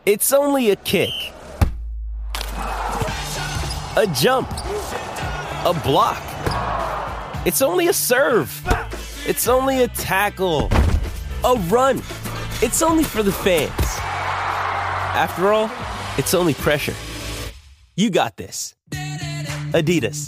It's only a kick, a jump, a block. It's only a serve. It's only a tackle, a run. It's only for the fans. After all, it's only pressure. You got this. Adidas.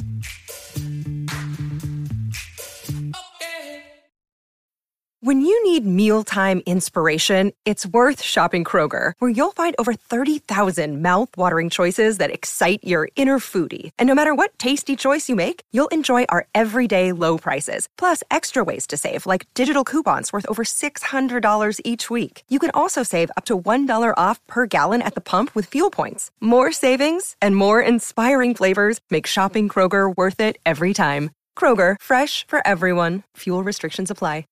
When you need mealtime inspiration, it's worth shopping Kroger, where you'll find over 30,000 mouth-watering choices that excite your inner foodie. And no matter what tasty choice you make, you'll enjoy our everyday low prices, plus extra ways to save, like digital coupons worth over $600 each week. You can also save up to $1 off per gallon at the pump with fuel points. More savings and more inspiring flavors make shopping Kroger worth it every time. Kroger, fresh for everyone. Fuel restrictions apply.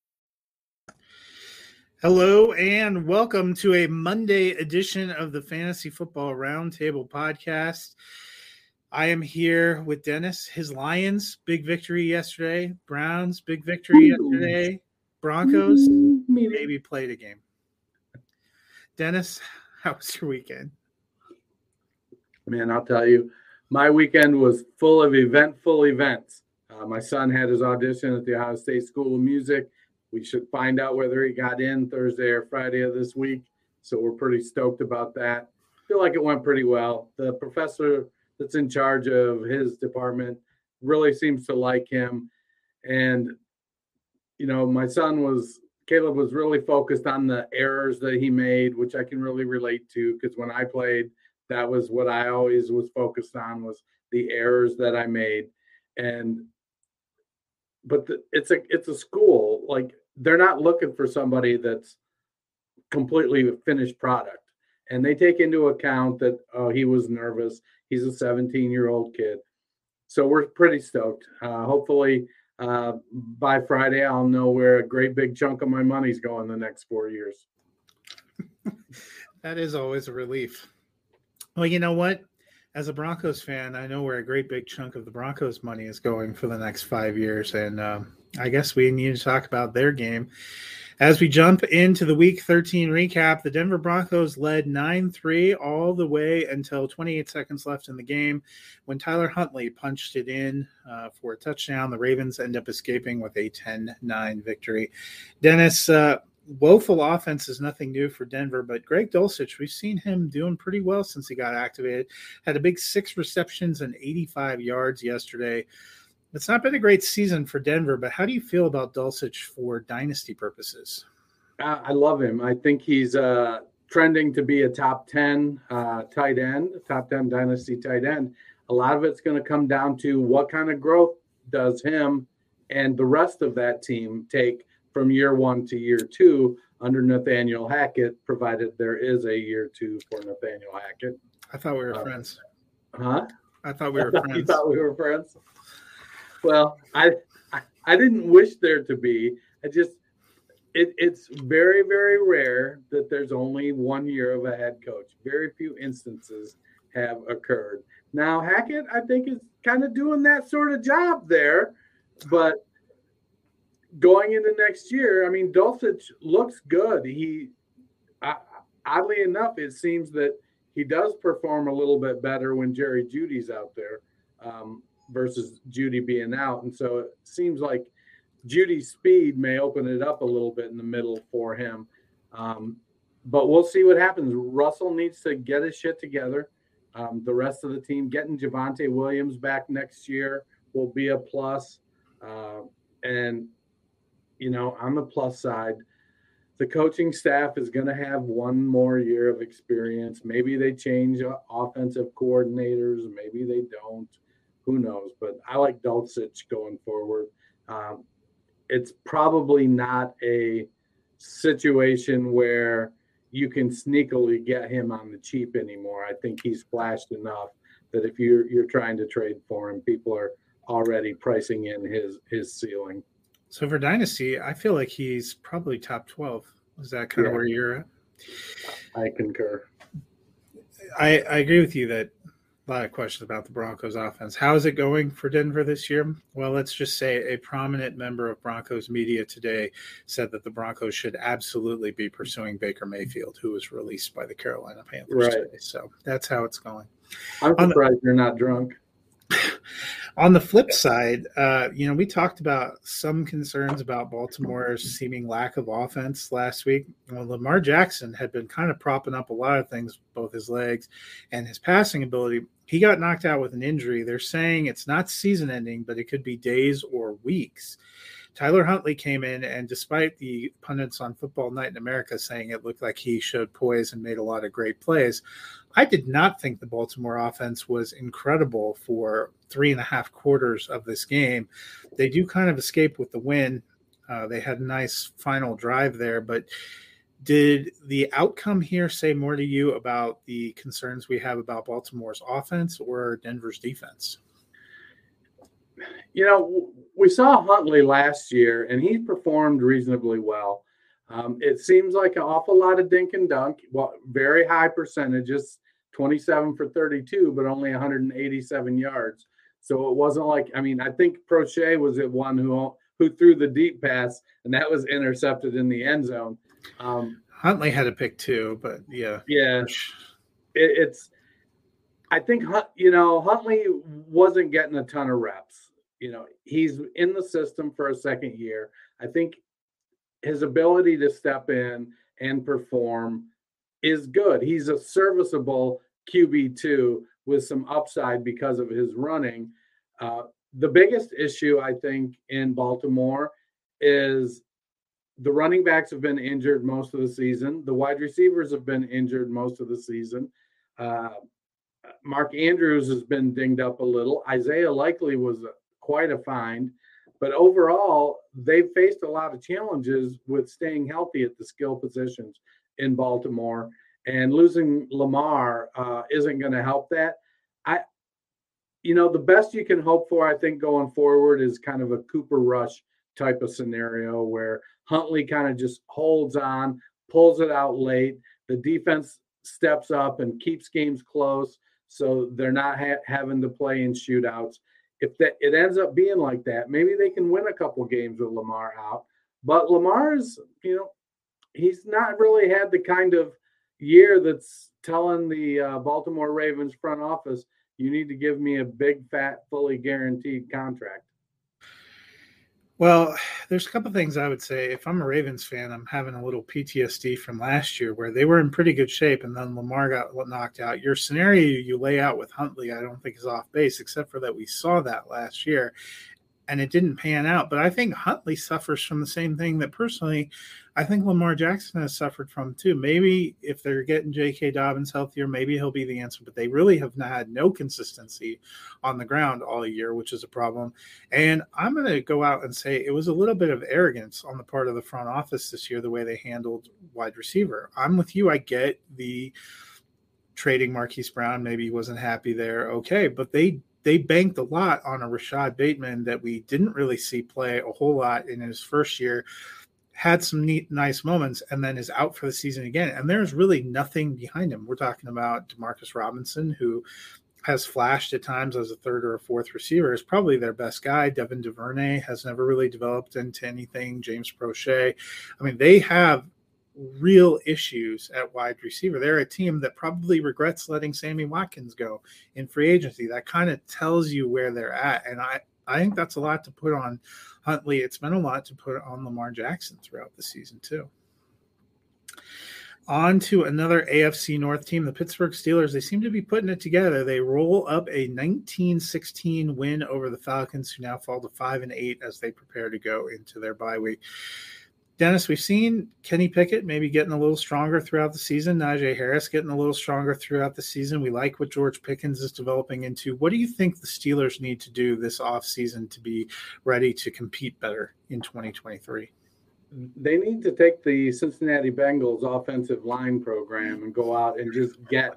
Hello and welcome to a Monday edition of the Fantasy Football Roundtable podcast. I am here with Dennis. His Lions, big victory yesterday. Browns, big victory yesterday. Broncos, maybe played a game. Dennis, how was your weekend? Man, I'll tell you, my weekend was full of eventful events. My son had his audition at the Ohio State School of Music. We should find out whether he got in Thursday or Friday of this week. So we're pretty stoked about that. Feel like it went pretty well. The professor that's in charge of his department really seems to like him. And, you know, my son Caleb was really focused on the errors that he made, which I can really relate to, because when I played, that was what I always was focused on, was the errors that I made. But it's a school, like, they're not looking for somebody that's completely a finished product. And they take into account that he was nervous. He's a 17-year-old kid. So we're pretty stoked. Hopefully by Friday, I'll know where a great big chunk of my money's going the next 4 years. That is always a relief. Well, you know what? As a Broncos fan, I know where a great big chunk of the Broncos' money is going for the next 5 years. And I guess we need to talk about their game. As we jump into the Week 13 recap, the Denver Broncos led 9-3 all the way until 28 seconds left in the game when Tyler Huntley punched it in for a touchdown. The Ravens end up escaping with a 10-9 victory. Dennis, woeful offense is nothing new for Denver, but Greg Dulcich, we've seen him doing pretty well since he got activated. Had a big 6 receptions and 85 yards yesterday. It's not been a great season for Denver, but how do you feel about Dulcich for dynasty purposes? I love him. I think he's trending to be a top 10 tight end, top 10 dynasty tight end. A lot of it's going to come down to what kind of growth does him and the rest of that team take from year 1 to year 2 under Nathaniel Hackett, provided there is a year 2 for Nathaniel Hackett. I thought we were friends. Huh? I thought we were friends. You thought we were friends? Well, I didn't wish there to be. It's very, very rare that there's only 1 year of a head coach. Very few instances have occurred. Now, Hackett, I think, is kind of doing that sort of job there, but going into next year, I mean, Dulcich looks good. Oddly enough, it seems that he does perform a little bit better when Jerry Jeudy's out there versus Jeudy being out. And so it seems like Judy's speed may open it up a little bit in the middle for him. But we'll see what happens. Russell needs to get his shit together. The rest of the team, getting Javonte Williams back next year will be a plus. And, you know, on the plus side, the coaching staff is going to have 1 more year of experience. Maybe they change offensive coordinators. Maybe they don't. Who knows? But I like Dulcich going forward. It's probably not a situation where you can sneakily get him on the cheap anymore. I think he's flashed enough that if you're trying to trade for him, people are already pricing in his ceiling. So for Dynasty, I feel like he's probably top 12. Is that kind of where you're at? I concur. I agree with you that A lot of questions about the Broncos offense. How is it going for Denver this year? Well, let's just say a prominent member of Broncos media today said that the Broncos should absolutely be pursuing Baker Mayfield, who was released by the Carolina Panthers today. So that's how it's going. I'm surprised you're not drunk. On the flip side, we talked about some concerns about Baltimore's seeming lack of offense last week. Well, Lamar Jackson had been kind of propping up a lot of things, both his legs and his passing ability. He got knocked out with an injury. They're saying it's not season ending, but it could be days or weeks. Tyler Huntley came in, and despite the pundits on Football Night in America saying it looked like he showed poise and made a lot of great plays, I did not think the Baltimore offense was incredible for 3.5 quarters of this game. They do kind of escape with the win. They had a nice final drive there, but did the outcome here say more to you about the concerns we have about Baltimore's offense or Denver's defense? We saw Huntley last year, and he performed reasonably well. It seems like an awful lot of dink and dunk, very high percentages, 27 for 32, but only 187 yards. So it wasn't like, I think Prochet was the one who threw the deep pass, and that was intercepted in the end zone. Huntley had a pick too, but yeah. I think, Huntley wasn't getting a ton of reps. He's in the system for a second year. I think his ability to step in and perform is good. He's a serviceable QB2 with some upside because of his running. The biggest issue, I think, in Baltimore is the running backs have been injured most of the season. The wide receivers have been injured most of the season. Mark Andrews has been dinged up a little. Isaiah Likely was quite a find. But overall, they've faced a lot of challenges with staying healthy at the skill positions in Baltimore. And losing Lamar isn't going to help that. The best you can hope for, I think, going forward is kind of a Cooper Rush type of scenario where Huntley kind of just holds on, pulls it out late. The defense steps up and keeps games close so they're not having to play in shootouts. If it ends up being like that, maybe they can win a couple games with Lamar out. But Lamar's, he's not really had the kind of year that's telling the Baltimore Ravens front office, you need to give me a big, fat, fully guaranteed contract. Well, there's a couple of things I would say. If I'm a Ravens fan, I'm having a little PTSD from last year where they were in pretty good shape and then Lamar got knocked out. Your scenario you lay out with Huntley, I don't think is off base, except for that we saw that last year and it didn't pan out. But I think Huntley suffers from the same thing that personally I think Lamar Jackson has suffered from too. Maybe if they're getting J.K. Dobbins healthier, maybe he'll be the answer. But they really have had no consistency on the ground all year, which is a problem. And I'm going to go out and say it was a little bit of arrogance on the part of the front office this year, the way they handled wide receiver. I'm with you. I get the trading Marquise Brown. Maybe he wasn't happy there. Okay, but they banked a lot on a Rashad Bateman that we didn't really see play a whole lot in his first year. Had some nice moments, and then is out for the season again. And there's really nothing behind him. We're talking about Demarcus Robinson, who has flashed at times as a third or a fourth receiver, is probably their best guy. Devin DuVernay has never really developed into anything. James Prochet. They have real issues at wide receiver. They're a team that probably regrets letting Sammy Watkins go in free agency. That kind of tells you where they're at. And I think that's a lot to put on Huntley. It's been a lot to put on Lamar Jackson throughout the season too. On to another AFC North team, the Pittsburgh Steelers. They seem to be putting it together. They roll up a 19-16 win over the Falcons, who now fall to 5-8 as they prepare to go into their bye week. Dennis, we've seen Kenny Pickett maybe getting a little stronger throughout the season. Najee Harris getting a little stronger throughout the season. We like what George Pickens is developing into. What do you think the Steelers need to do this offseason to be ready to compete better in 2023? They need to take the Cincinnati Bengals offensive line program and go out and just get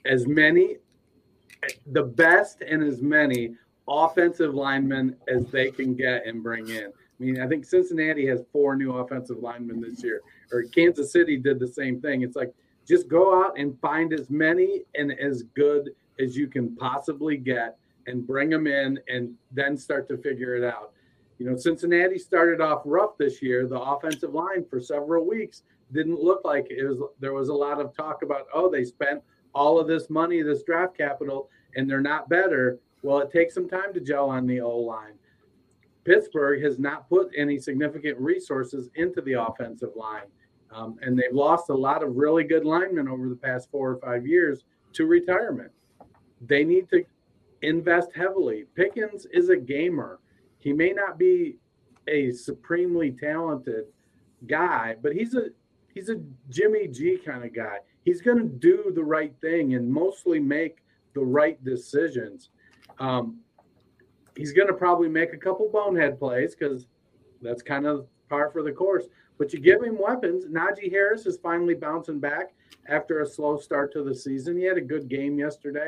the best and as many offensive linemen as they can get and bring in. I think Cincinnati has 4 new offensive linemen this year, or Kansas City did the same thing. It's like, just go out and find as many and as good as you can possibly get and bring them in and then start to figure it out. Cincinnati started off rough this year. The offensive line for several weeks didn't look like there was a lot of talk about, they spent all of this money, this draft capital, and they're not better. Well, it takes some time to gel on the O-line. Pittsburgh has not put any significant resources into the offensive line. And they've lost a lot of really good linemen over the past 4 or 5 years to retirement. They need to invest heavily. Pickens is a gamer. He may not be a supremely talented guy, but he's a Jimmy G kind of guy. He's going to do the right thing and mostly make the right decisions. He's going to probably make a couple bonehead plays because that's kind of par for the course. But you give him weapons. Najee Harris is finally bouncing back after a slow start to the season. He had a good game yesterday.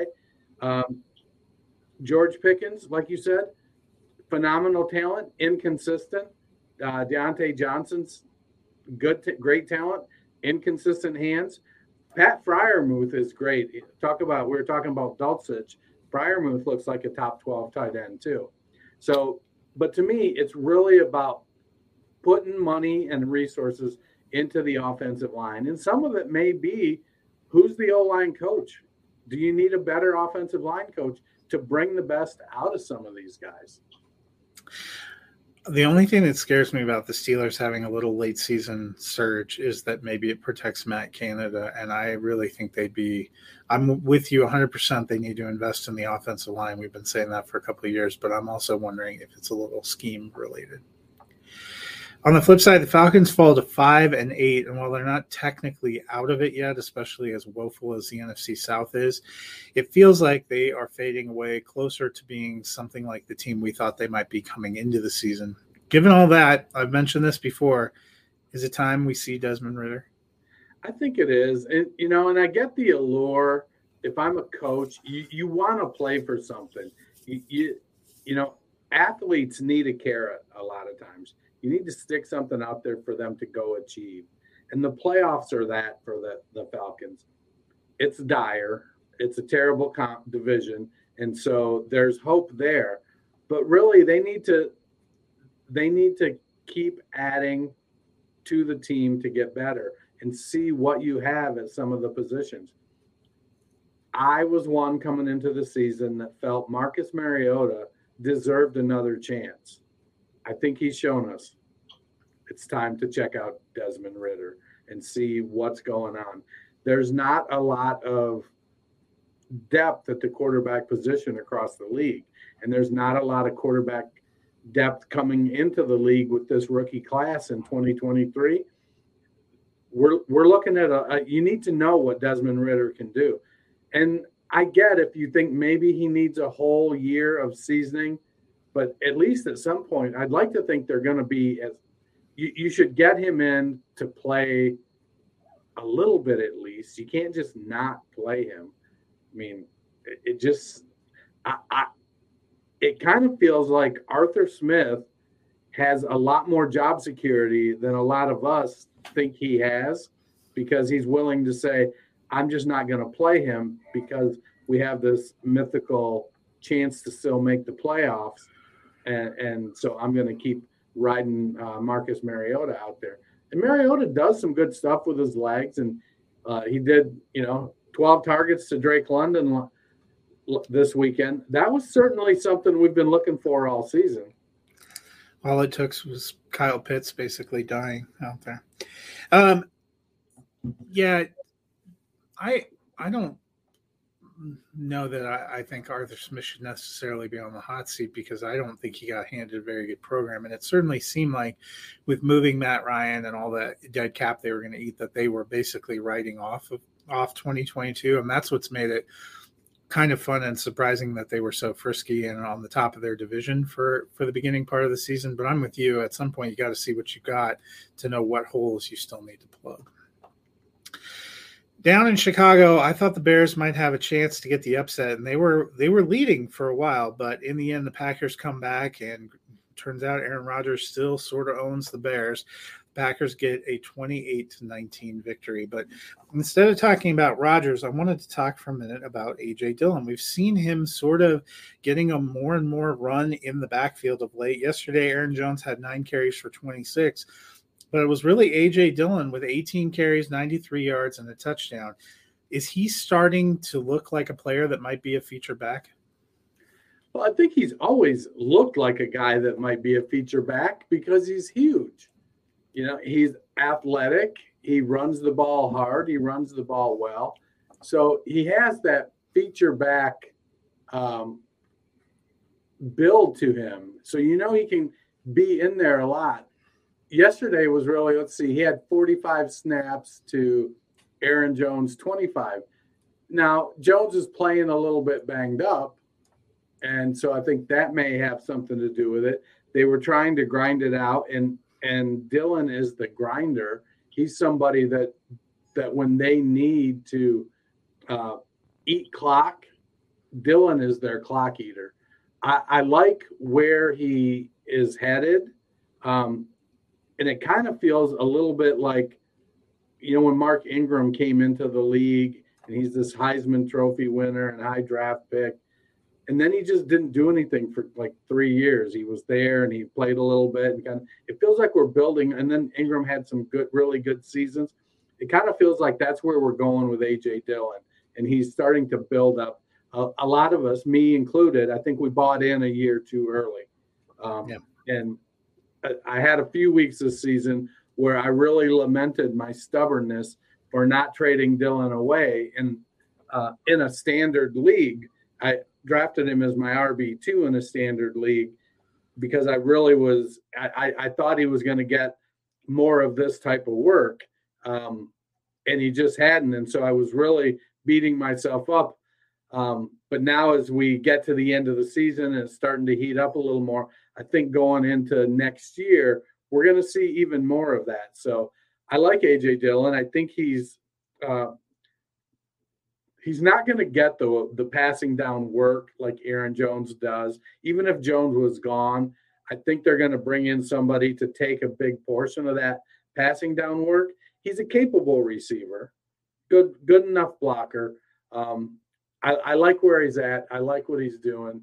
George Pickens, like you said, phenomenal talent, inconsistent. Deontay Johnson's great talent, inconsistent hands. Pat Freiermuth is great. We were talking about Dulcich. Freiermuth looks like a top 12 tight end too. So, but to me, it's really about putting money and resources into the offensive line. And some of it may be, who's the O-line coach? Do you need a better offensive line coach to bring the best out of some of these guys? The only thing that scares me about the Steelers having a little late season surge is that maybe it protects Matt Canada. And I really think I'm with you 100%. They need to invest in the offensive line. We've been saying that for a couple of years, but I'm also wondering if it's a little scheme related. On the flip side, the Falcons fall to 5-8, and while they're not technically out of it yet, especially as woeful as the NFC South is, it feels like they are fading away closer to being something like the team we thought they might be coming into the season. Given all that, I've mentioned this before, is it time we see Desmond Ridder? I think it is. And I get the allure. If I'm a coach, you want to play for something. Athletes need a carrot a lot of times. You need to stick something out there for them to go achieve. And the playoffs are that for the Falcons. It's dire. It's a terrible division. And so there's hope there. But really, they need to keep adding to the team to get better and see what you have at some of the positions. I was one coming into the season that felt Marcus Mariota deserved another chance. I think he's shown us it's time to check out Desmond Ridder and see what's going on. There's not a lot of depth at the quarterback position across the league, and there's not a lot of quarterback depth coming into the league with this rookie class in 2023. We're looking at you need to know what Desmond Ridder can do. And I get if you think maybe he needs a whole year of seasoning, but at least at some point, I'd like to think they're going to be you should get him in to play a little bit at least. You can't just not play him. I mean, it kind of feels like Arthur Smith has a lot more job security than a lot of us think he has, because he's willing to say, I'm just not going to play him because we have this mythical chance to still make the playoffs. And so I'm going to keep riding Marcus Mariota out there. And Mariota does some good stuff with his legs. And he did, 12 targets to Drake London this weekend. That was certainly something we've been looking for all season. All it took was Kyle Pitts basically dying out there. I don't know that I think Arthur Smith should necessarily be on the hot seat, because I don't think he got handed a very good program. And it certainly seemed like with moving Matt Ryan and all that dead cap they were going to eat, that they were basically writing off 2022. And that's what's made it kind of fun and surprising that they were so frisky and on the top of their division for the beginning part of the season. But I'm with you. At some point, you got to see what you got to know what holes you still need to plug. Down in Chicago, I thought the Bears might have a chance to get the upset, and they were leading for a while, but in the end, the Packers come back, and turns out Aaron Rodgers still sort of owns the Bears. Packers get a 28-19 victory. But instead of talking about Rodgers, I wanted to talk for a minute about A.J. Dillon. We've seen him sort of getting a more and more run in the backfield of late. Yesterday, Aaron Jones had 9 carries for 26, but it was really A.J. Dillon with 18 carries, 93 yards, and a touchdown. Is he starting to look like a player that might be a feature back? Well, I think he's always looked like a guy that might be a feature back because he's huge. He's athletic. He runs the ball hard. He runs the ball well. So he has that feature back build to him. So he can be in there a lot. Yesterday was really, he had 45 snaps to Aaron Jones 25. Now, Jones is playing a little bit banged up. And so I think that may have something to do with it. They were trying to grind it out, and Dillon is the grinder. He's somebody that when they need to eat clock, Dillon is their clock eater. I like where he is headed, and it kind of feels a little bit like, when Mark Ingram came into the league, and he's this Heisman Trophy winner and high draft pick. And then he just didn't do anything for like 3 years. He was there and he played a little bit, and it feels like we're building. And then Ingram had some really good seasons. It kind of feels like that's where we're going with A.J. Dillon, and he's starting to build up. A lot of us, me included, I think we bought in a year too early. And I had a few weeks this season where I really lamented my stubbornness for not trading Dillon away. And in a standard league, I drafted him as my RB2 in a standard league because I really was – I thought he was going to get more of this type of work, and he just hadn't. And so I was really beating myself up. But now as we get to the end of the season and it's starting to heat up a little more, I think going into next year, we're going to see even more of that. So I like A.J. Dillon. I think he's not going to get the passing down work like Aaron Jones does. Even if Jones was gone, I think they're going to bring in somebody to take a big portion of that passing down work. He's a capable receiver, good enough blocker. I like where he's at. I like what he's doing.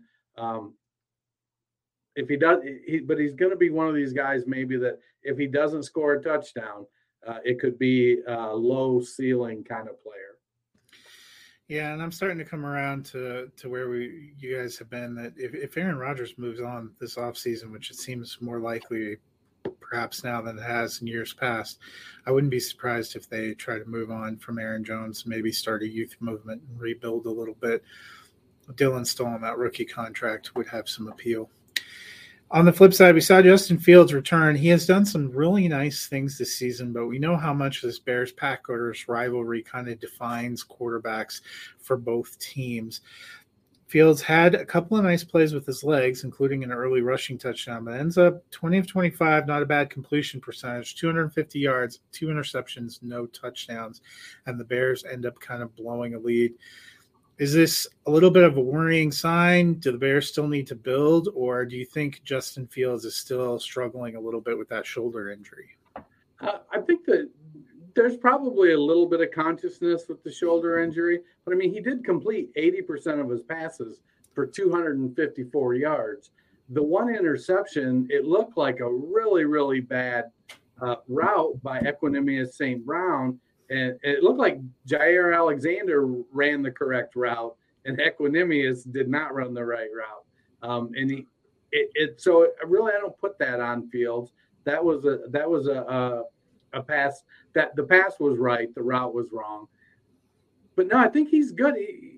If he does, but he's going to be one of these guys maybe that if he doesn't score a touchdown, it could be a low ceiling kind of player. Yeah, and I'm starting to come around to where you guys have been, that if Aaron Rodgers moves on this offseason, which it seems more likely perhaps now than it has in years past, I wouldn't be surprised if they try to move on from Aaron Jones, maybe start a youth movement and rebuild a little bit. Dillon still on that rookie contract would have some appeal. On the flip side, we saw Justin Fields return. He has done some really nice things this season, but we know how much this Bears-Packers rivalry kind of defines quarterbacks for both teams. Fields had a couple of nice plays with his legs, including an early rushing touchdown, but ends up 20 of 25, not a bad completion percentage, 250 yards, 2 interceptions, no touchdowns, and the Bears end up kind of blowing a lead. Is this a little bit of a worrying sign? Do the Bears still need to build, or do you think Justin Fields is still struggling a little bit with that shoulder injury? I think that there's probably a little bit of consciousness with the shoulder injury, but I mean, he did complete 80% of his passes for 254 yards. The one interception, it looked like a really, really bad route by Equanimeous St. Brown. And it looked like Jair Alexander ran the correct route, and Equanimeous did not run the right route. So really, I don't put that on Fields. That was a pass that the pass was right, the route was wrong. But no, I think he's good.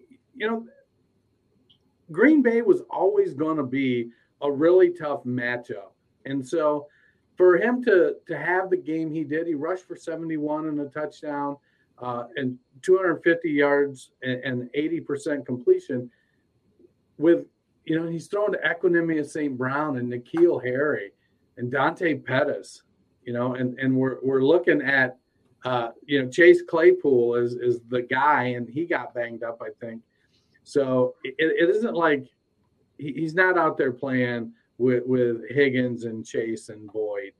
Green Bay was always going to be a really tough matchup, and so for him to have the game he did, he rushed for 71 and a touchdown and 250 yards and 80% completion with, he's thrown to Equanimeous St. Brown and N'Keal Harry and Dante Pettis, and we're looking at, Chase Claypool is the guy, and he got banged up, I think. So it isn't like he's not out there playing with Higgins and Chase and Boyd.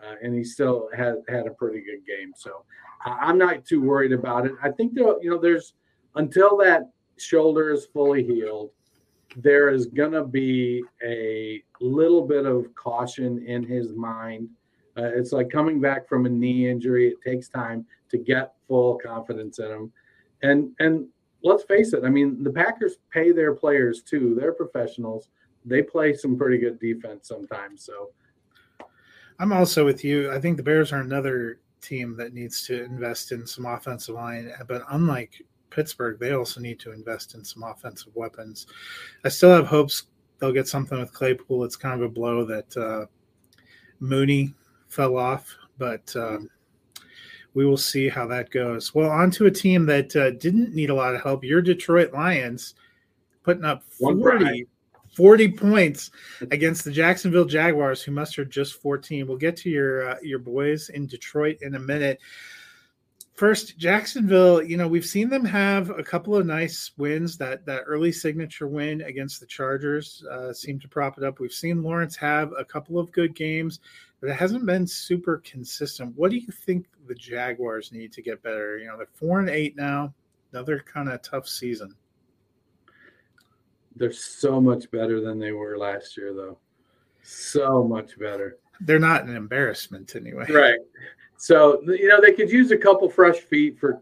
and he still had a pretty good game. So I'm not too worried about it. I think there's until that shoulder is fully healed, there is going to be a little bit of caution in his mind. It's like coming back from a knee injury. It takes time to get full confidence in him. And let's face it, I mean, the Packers pay their players too. They're professionals. They play some pretty good defense sometimes. So I'm also with you. I think the Bears are another team that needs to invest in some offensive line, but unlike Pittsburgh, they also need to invest in some offensive weapons. I still have hopes they'll get something with Claypool. It's kind of a blow that Mooney fell off, but we will see how that goes. Well, on to a team that didn't need a lot of help. Your Detroit Lions putting up 40 points against the Jacksonville Jaguars, who mustered just 14. We'll get to your boys in Detroit in a minute. First, Jacksonville, we've seen them have a couple of nice wins. That early signature win against the Chargers seemed to prop it up. We've seen Lawrence have a couple of good games, but it hasn't been super consistent. What do you think the Jaguars need to get better? They're 4-8 now, another kind of tough season. They're so much better than they were last year, though. So much better. They're not an embarrassment anyway. Right. So, they could use a couple fresh feet for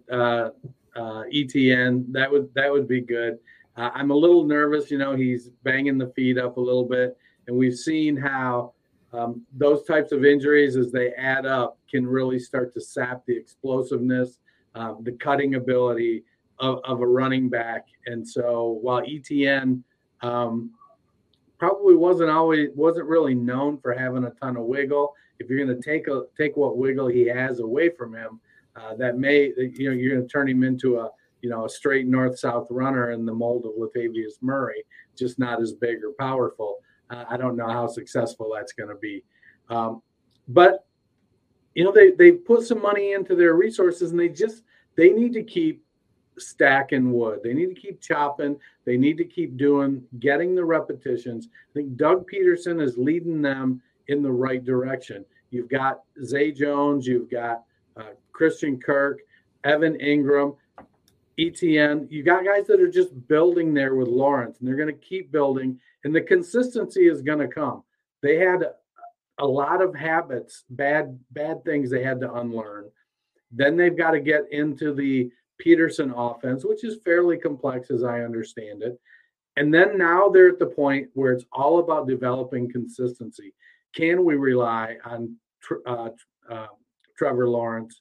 ETN. That would be good. I'm a little nervous. He's banging the feet up a little bit. And we've seen how those types of injuries, as they add up, can really start to sap the explosiveness, the cutting ability of a running back. And so while ETN probably wasn't really known for having a ton of wiggle, if you're going to take what wiggle he has away from him, that may, you're going to turn him into a straight north-south runner in the mold of Latavius Murray, just not as big or powerful. I don't know how successful that's going to be. But they put some money into their resources, and they need to keep stacking wood. They need to keep chopping. They need to keep getting the repetitions. I think Doug Peterson is leading them in the right direction. You've got Zay Jones, you've got Christian Kirk, Evan Ingram, ETN. You got guys that are just building there with Lawrence, and they're going to keep building, and the consistency is going to come. They had a lot of habits, bad things they had to unlearn. Then they've got to get into the Peterson offense, which is fairly complex as I understand it. And then now they're at the point where it's all about developing consistency. Can we rely on Trevor Lawrence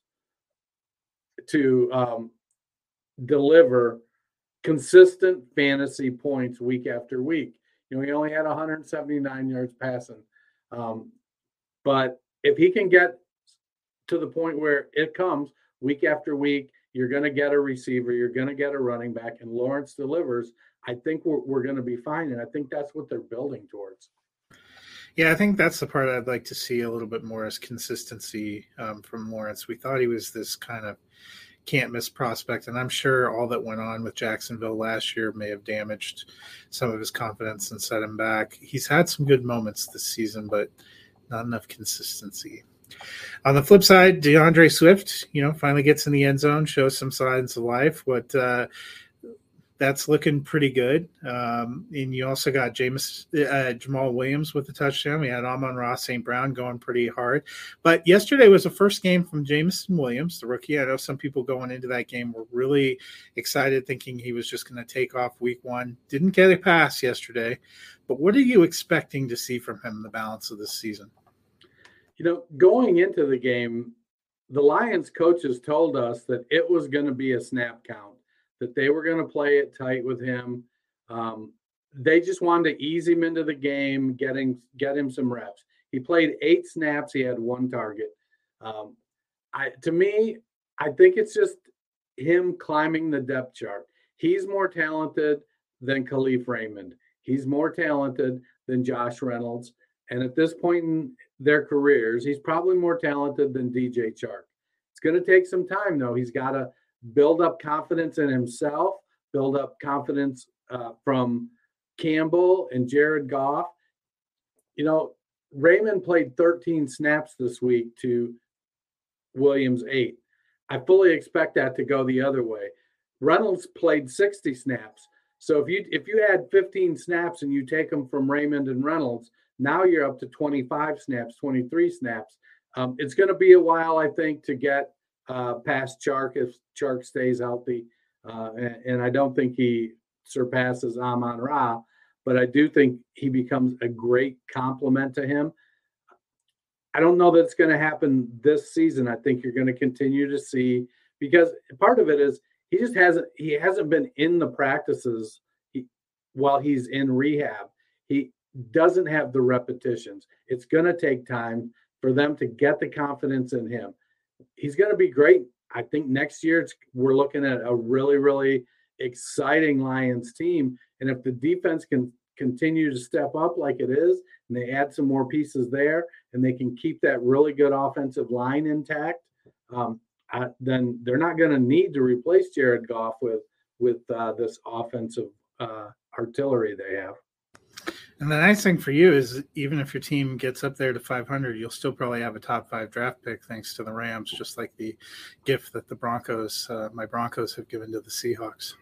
to deliver consistent fantasy points week after week? He only had 179 yards passing. But if he can get to the point where it comes week after week, you're going to get a receiver, you're going to get a running back, and Lawrence delivers, I think we're going to be fine. And I think that's what they're building towards. Yeah, I think that's the part I'd like to see a little bit more as consistency from Lawrence. We thought he was this kind of can't-miss prospect, and I'm sure all that went on with Jacksonville last year may have damaged some of his confidence and set him back. He's had some good moments this season, but not enough consistency. On the flip side, DeAndre Swift, finally gets in the end zone, shows some signs of life. That's looking pretty good. And you also got Jamal Williams with the touchdown. We had Amon-Ra St. Brown going pretty hard. But yesterday was the first game from Jameson Williams, the rookie. I know some people going into that game were really excited, thinking he was just going to take off week one. Didn't get a pass yesterday. But what are you expecting to see from him in the balance of this season? Going into the game, the Lions coaches told us that it was going to be a snap count, that they were going to play it tight with him. They just wanted to ease him into the game, get him some reps. He played 8 snaps. He had 1 target. To me, I think it's just him climbing the depth chart. He's more talented than Khalif Raymond. He's more talented than Josh Reynolds. And at this point in their careers, he's probably more talented than DJ Chark. It's going to take some time, though. He's got to build up confidence in himself, build up confidence from Campbell and Jared Goff. Raymond played 13 snaps this week to Williams 8. I fully expect that to go the other way. Reynolds played 60 snaps. So if you had 15 snaps and you take them from Raymond and Reynolds, now you're up to 25 snaps, 23 snaps. It's going to be a while, I think, to get past Chark if Chark stays healthy. And I don't think he surpasses Amon-Ra, but I do think he becomes a great complement to him. I don't know that it's going to happen this season. I think you're going to continue to see, because part of it is he hasn't been in the practices while he's in rehab. He doesn't have the repetitions. It's going to take time for them to get the confidence in him. He's going to be great. I think next year we're looking at a really, really exciting Lions team. And if the defense can continue to step up like it is, and they add some more pieces there, and they can keep that really good offensive line intact, then they're not going to need to replace Jared Goff with this offensive artillery they have. And the nice thing for you is, even if your team gets up there to 500, you'll still probably have a top 5 draft pick thanks to the Rams, just like the gift that the Broncos, my Broncos, have given to the Seahawks.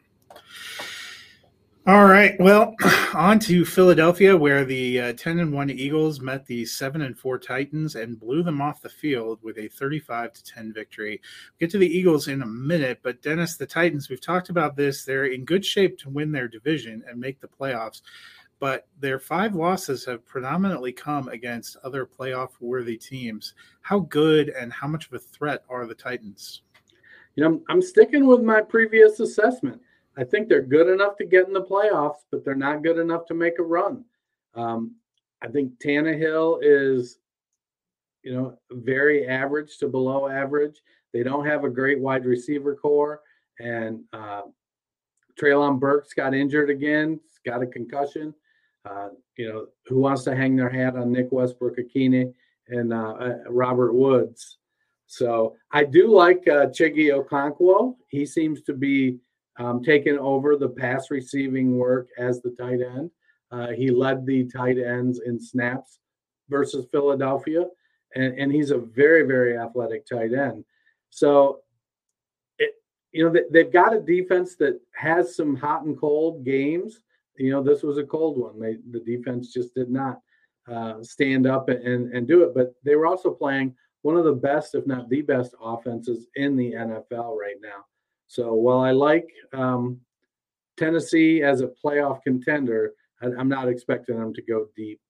All right, well, on to Philadelphia, where the 10-1 Eagles met the 7-4 Titans and blew them off the field with a 35-10 victory. We'll get to the Eagles in a minute, but Dennis, the Titans, we've talked about this. They're in good shape to win their division and make the playoffs, but their 5 losses have predominantly come against other playoff-worthy teams. How good and how much of a threat are the Titans? I'm sticking with my previous assessment. I think they're good enough to get in the playoffs, but they're not good enough to make a run. I think Tannehill is, very average to below average. They don't have a great wide receiver core, and Treylon Burks got injured again. He's got a concussion. Who wants to hang their hat on Nick Westbrook-Akine and Robert Woods? So I do like Chiggy Okonkwo. He seems to be taking over the pass receiving work as the tight end. He led the tight ends in snaps versus Philadelphia, and he's a very, very athletic tight end. So, they've got a defense that has some hot and cold games. This was a cold one. The defense just did not stand up and do it, but they were also playing one of the best, if not the best, offenses in the NFL right now. So while I like Tennessee as a playoff contender, I'm not expecting them to go deep.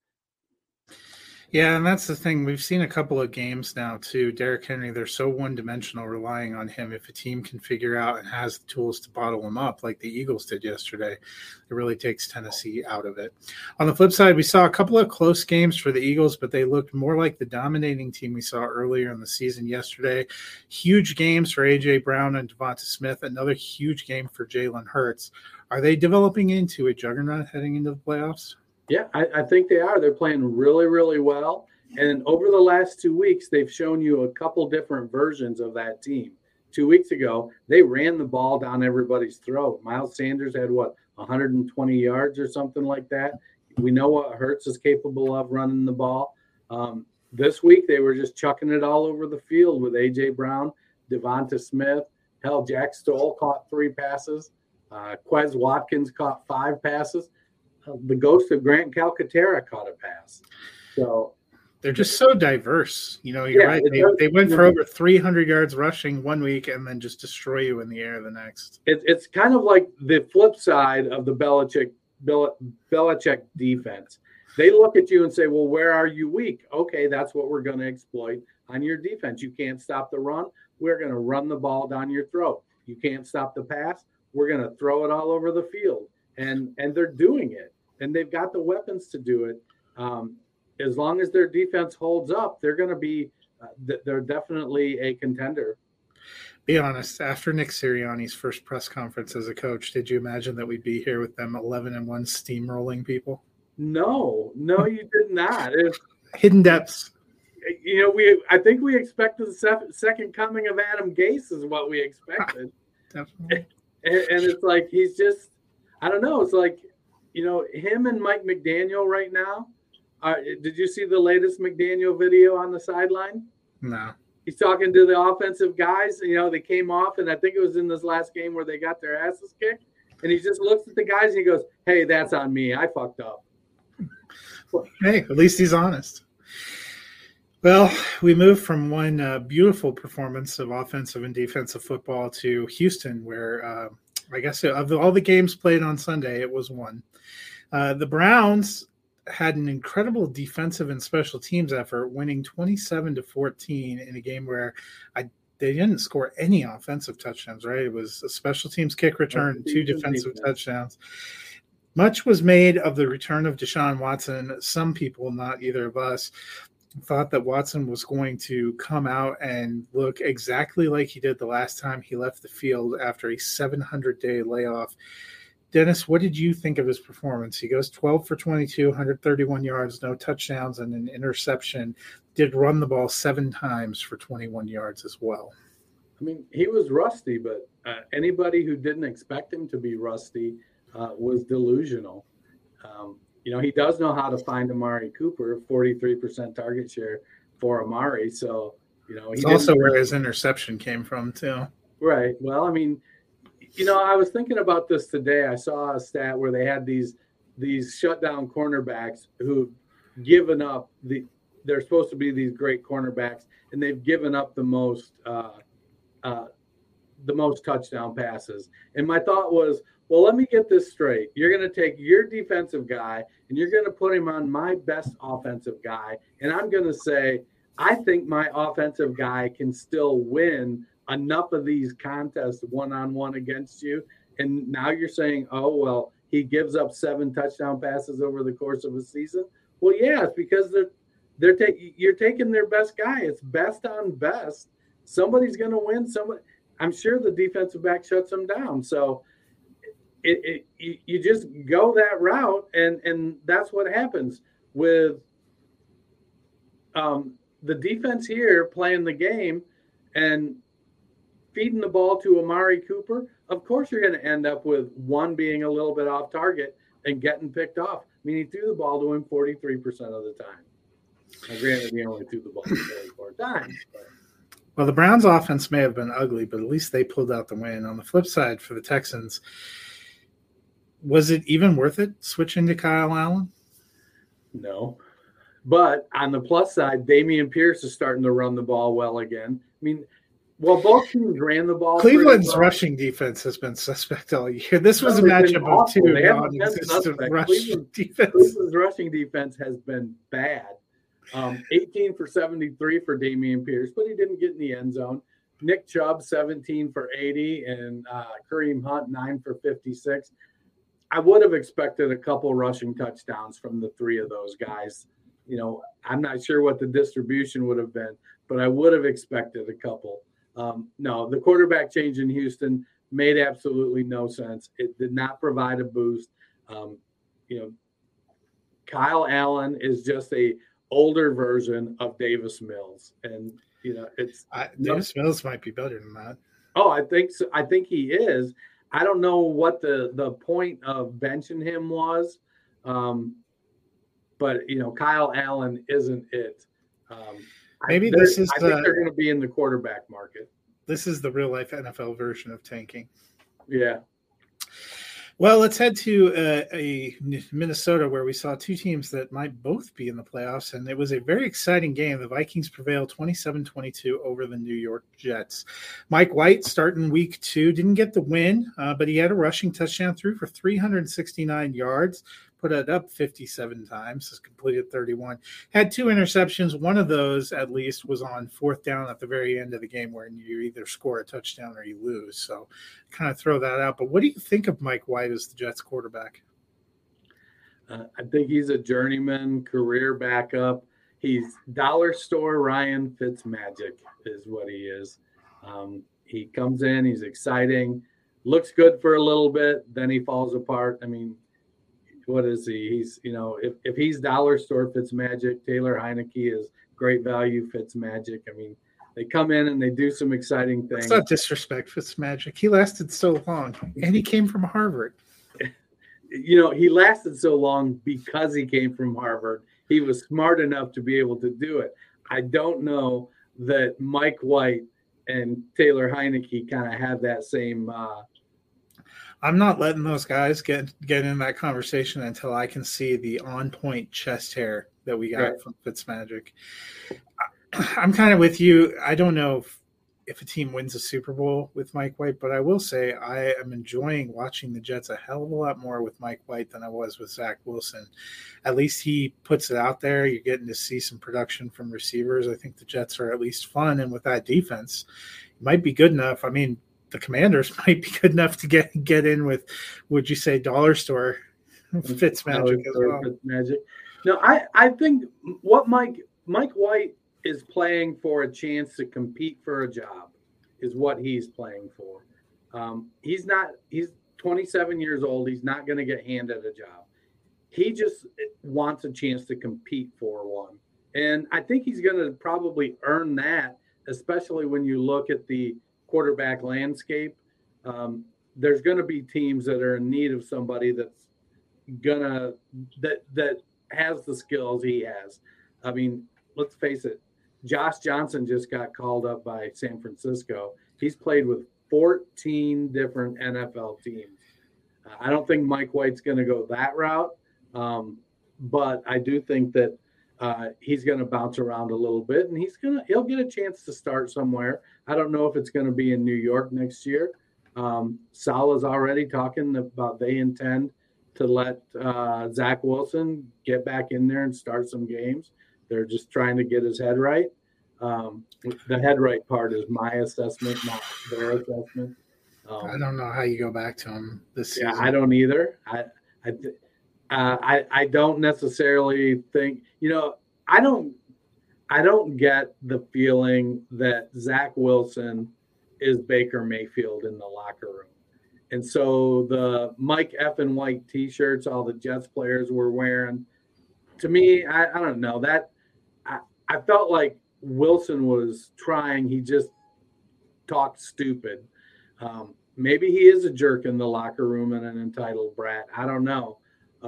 Yeah, and that's the thing. We've seen a couple of games now, too. Derrick Henry, they're so one-dimensional, relying on him. If a team can figure out and has the tools to bottle him up like the Eagles did yesterday, it really takes Tennessee out of it. On the flip side, we saw a couple of close games for the Eagles, but they looked more like the dominating team we saw earlier in the season yesterday. Huge games for A.J. Brown and Devonta Smith, another huge game for Jalen Hurts. Are they developing into a juggernaut heading into the playoffs? Yeah, I think they are. They're playing really, really well. And over the last 2 weeks, they've shown you a couple different versions of that team. 2 weeks ago, they ran the ball down everybody's throat. Miles Sanders had, 120 yards or something like that. We know what Hurts is capable of running the ball. This week, they were just chucking it all over the field with A.J. Brown, Devonta Smith. Hell, Jack Stoll caught 3 passes. Quez Watkins caught 5 passes. The ghost of Grant Calcaterra caught a pass. So they're just so diverse. You're right. They went for over 300 yards rushing 1 week and then just destroy you in the air the next. It's kind of like the flip side of the Belichick defense. They look at you and say, well, where are you weak? Okay, that's what we're going to exploit on your defense. You can't stop the run. We're going to run the ball down your throat. You can't stop the pass. We're going to throw it all over the field. And they're doing it. And they've got the weapons to do it. As long as their defense holds up, they're going to be they're definitely a contender. Be honest, after Nick Sirianni's first press conference as a coach, did you imagine that we'd be here with them 11-1 steamrolling people? No, you did not. Hidden depths. I think we expected the second coming of Adam Gase is what we expected. Definitely. And it's like he's just, I don't know. It's like, him and Mike McDaniel right now Did you see the latest McDaniel video on the sideline? No. He's talking to the offensive guys. They came off, and I think it was in this last game where they got their asses kicked. And he just looks at the guys and he goes, "Hey, that's on me. I fucked up." Hey, at least he's honest. Well, we moved from one beautiful performance of offensive and defensive football to Houston, where I guess of all the games played on Sunday, it was one. The Browns had an incredible defensive and special teams effort, winning 27-14 in a game where they didn't score any offensive touchdowns, right? It was a special teams kick return and 2 defensive touchdowns. Much was made of the return of Deshaun Watson. Some people, not either of us, thought that Watson was going to come out and look exactly like he did the last time he left the field after a 700-day layoff. Dennis, what did you think of his performance? He goes 12 for 22, 131 yards, no touchdowns, and an interception. Did run the ball 7 times for 21 yards as well. I mean, he was rusty, but anybody who didn't expect him to be rusty was delusional. He does know how to find Amari Cooper, 43% target share for Amari. So, it's also where his interception came from, too. Right. Well, I mean, I was thinking about this today. I saw a stat where they had these shutdown cornerbacks who've given up they're supposed to be these great cornerbacks, and they've given up the most touchdown passes. And my thought was, well, let me get this straight. You're going to take your defensive guy and you're going to put him on my best offensive guy. And I'm going to say, I think my offensive guy can still win enough of these contests one-on-one against you. And now you're saying, oh, well, he gives up 7 touchdown passes over the course of a season. Well, yeah, it's because you're taking their best guy. It's best on best. Somebody's going to win. I'm sure the defensive back shuts them down. So you just go that route, and that's what happens with the defense here playing the game and feeding the ball to Amari Cooper. Of course, you're going to end up with one being a little bit off target and getting picked off. I mean, he threw the ball to him 43% of the time. Now, granted, he only threw the ball 44 times. But. Well, the Browns' offense may have been ugly, but at least they pulled out the win. On the flip side, for the Texans, was it even worth it switching to Kyle Allen? No. But on the plus side, Dameon Pierce is starting to run the ball well again. I mean, well, both teams ran the ball. Cleveland's rushing defense has been suspect all year. This was a matchup of 2 non-existent rushing defense. Cleveland's rushing defense has been bad. 18 for 73 for Dameon Pierce, but he didn't get in the end zone. Nick Chubb, 17 for 80, and Kareem Hunt, 9 for 56. I would have expected a couple rushing touchdowns from the 3 of those guys. I'm not sure what the distribution would have been, but I would have expected a couple. No, the quarterback change in Houston made absolutely no sense. It did not provide a boost. Kyle Allen is just a older version of Davis Mills, and Davis Mills might be better than that. Oh, I think so. I think he is. I don't know what the point of benching him was, but Kyle Allen isn't it. I think they're going to be in the quarterback market. This is the real life NFL version of tanking. Yeah. Well, let's head to Minnesota, where we saw 2 teams that might both be in the playoffs, and it was a very exciting game. The Vikings prevailed 27-22 over the New York Jets. Mike White, starting week 2, didn't get the win, but he had a rushing touchdown, threw for 369 yards, put it up 57 times, completed 31. Had 2 interceptions. One of those, at least, was on 4th down at the very end of the game where you either score a touchdown or you lose. So kind of throw that out. But what do you think of Mike White as the Jets quarterback? I think he's a journeyman career backup. He's dollar store Ryan Fitzmagic is what he is. He comes in, he's exciting, looks good for a little bit, then he falls apart. I mean, what is he? He's, if he's dollar store Fitzmagic, Taylor Heineke is great value Fitzmagic. I mean, they come in and they do some exciting things. It's not disrespect Fitzmagic. He lasted so long, and he came from Harvard. He lasted so long because he came from Harvard. he was smart enough to be able to do it. I don't know that Mike White and Taylor Heineke kind of have that same. I'm not letting those guys get in that conversation until I can see the on-point chest hair that we got from Fitzmagic. I'm kind of with you. I don't know if a team wins a Super Bowl with Mike White, but I will say I am enjoying watching the Jets a hell of a lot more with Mike White than I was with Zach Wilson. At least he puts it out there. You're getting to see some production from receivers. I think the Jets are at least fun, and with that defense, it might be good enough. I mean, the Commanders might be good enough to get in with, would you say, dollar store Fitzmagic as well. Fitzmagic. No, I think what Mike White is playing for a chance to compete for a job is what he's playing for. He's 27 years old. He's not going to get handed a job. He just wants a chance to compete for one. And I think he's going to probably earn that, especially when you look at the quarterback landscape. There's going to be teams that are in need of somebody that has the skills he has. I mean, let's face it, Josh Johnson just got called up by San Francisco. He's played with 14 different NFL teams. I don't think Mike White's going to go that route, but I do think that he's going to bounce around a little bit, and he'll get a chance to start somewhere. I don't know if it's going to be in New York next year. Salah's already talking about they intend to let Zach Wilson get back in there and start some games. They're just trying to get his head right. The head right part is my assessment, not their assessment. I don't know how you go back to him this season. Yeah, I don't either. I don't necessarily think, I don't get the feeling that Zach Wilson is Baker Mayfield in the locker room. And so the Mike F. and White T-shirts all the Jets players were wearing, to me, I don't know, that I felt like Wilson was trying. He just talked stupid. Maybe he is a jerk in the locker room and an entitled brat. I don't know.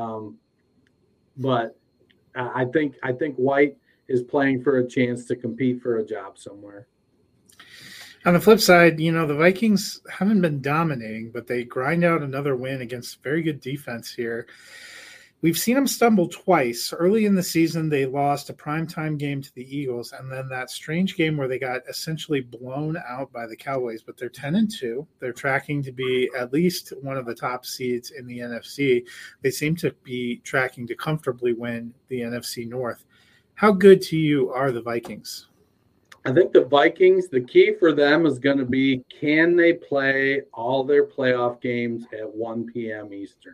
But I think White is playing for a chance to compete for a job somewhere. On the flip side, the Vikings haven't been dominating, but they grind out another win against very good defense here. We've seen them stumble twice. Early in the season, they lost a primetime game to the Eagles, and then that strange game where they got essentially blown out by the Cowboys. But they're 10-2. They're tracking to be at least one of the top seeds in the NFC. They seem to be tracking to comfortably win the NFC North. How good to you are the Vikings? I think the Vikings, the key for them is going to be, can they play all their playoff games at 1 p.m. Eastern?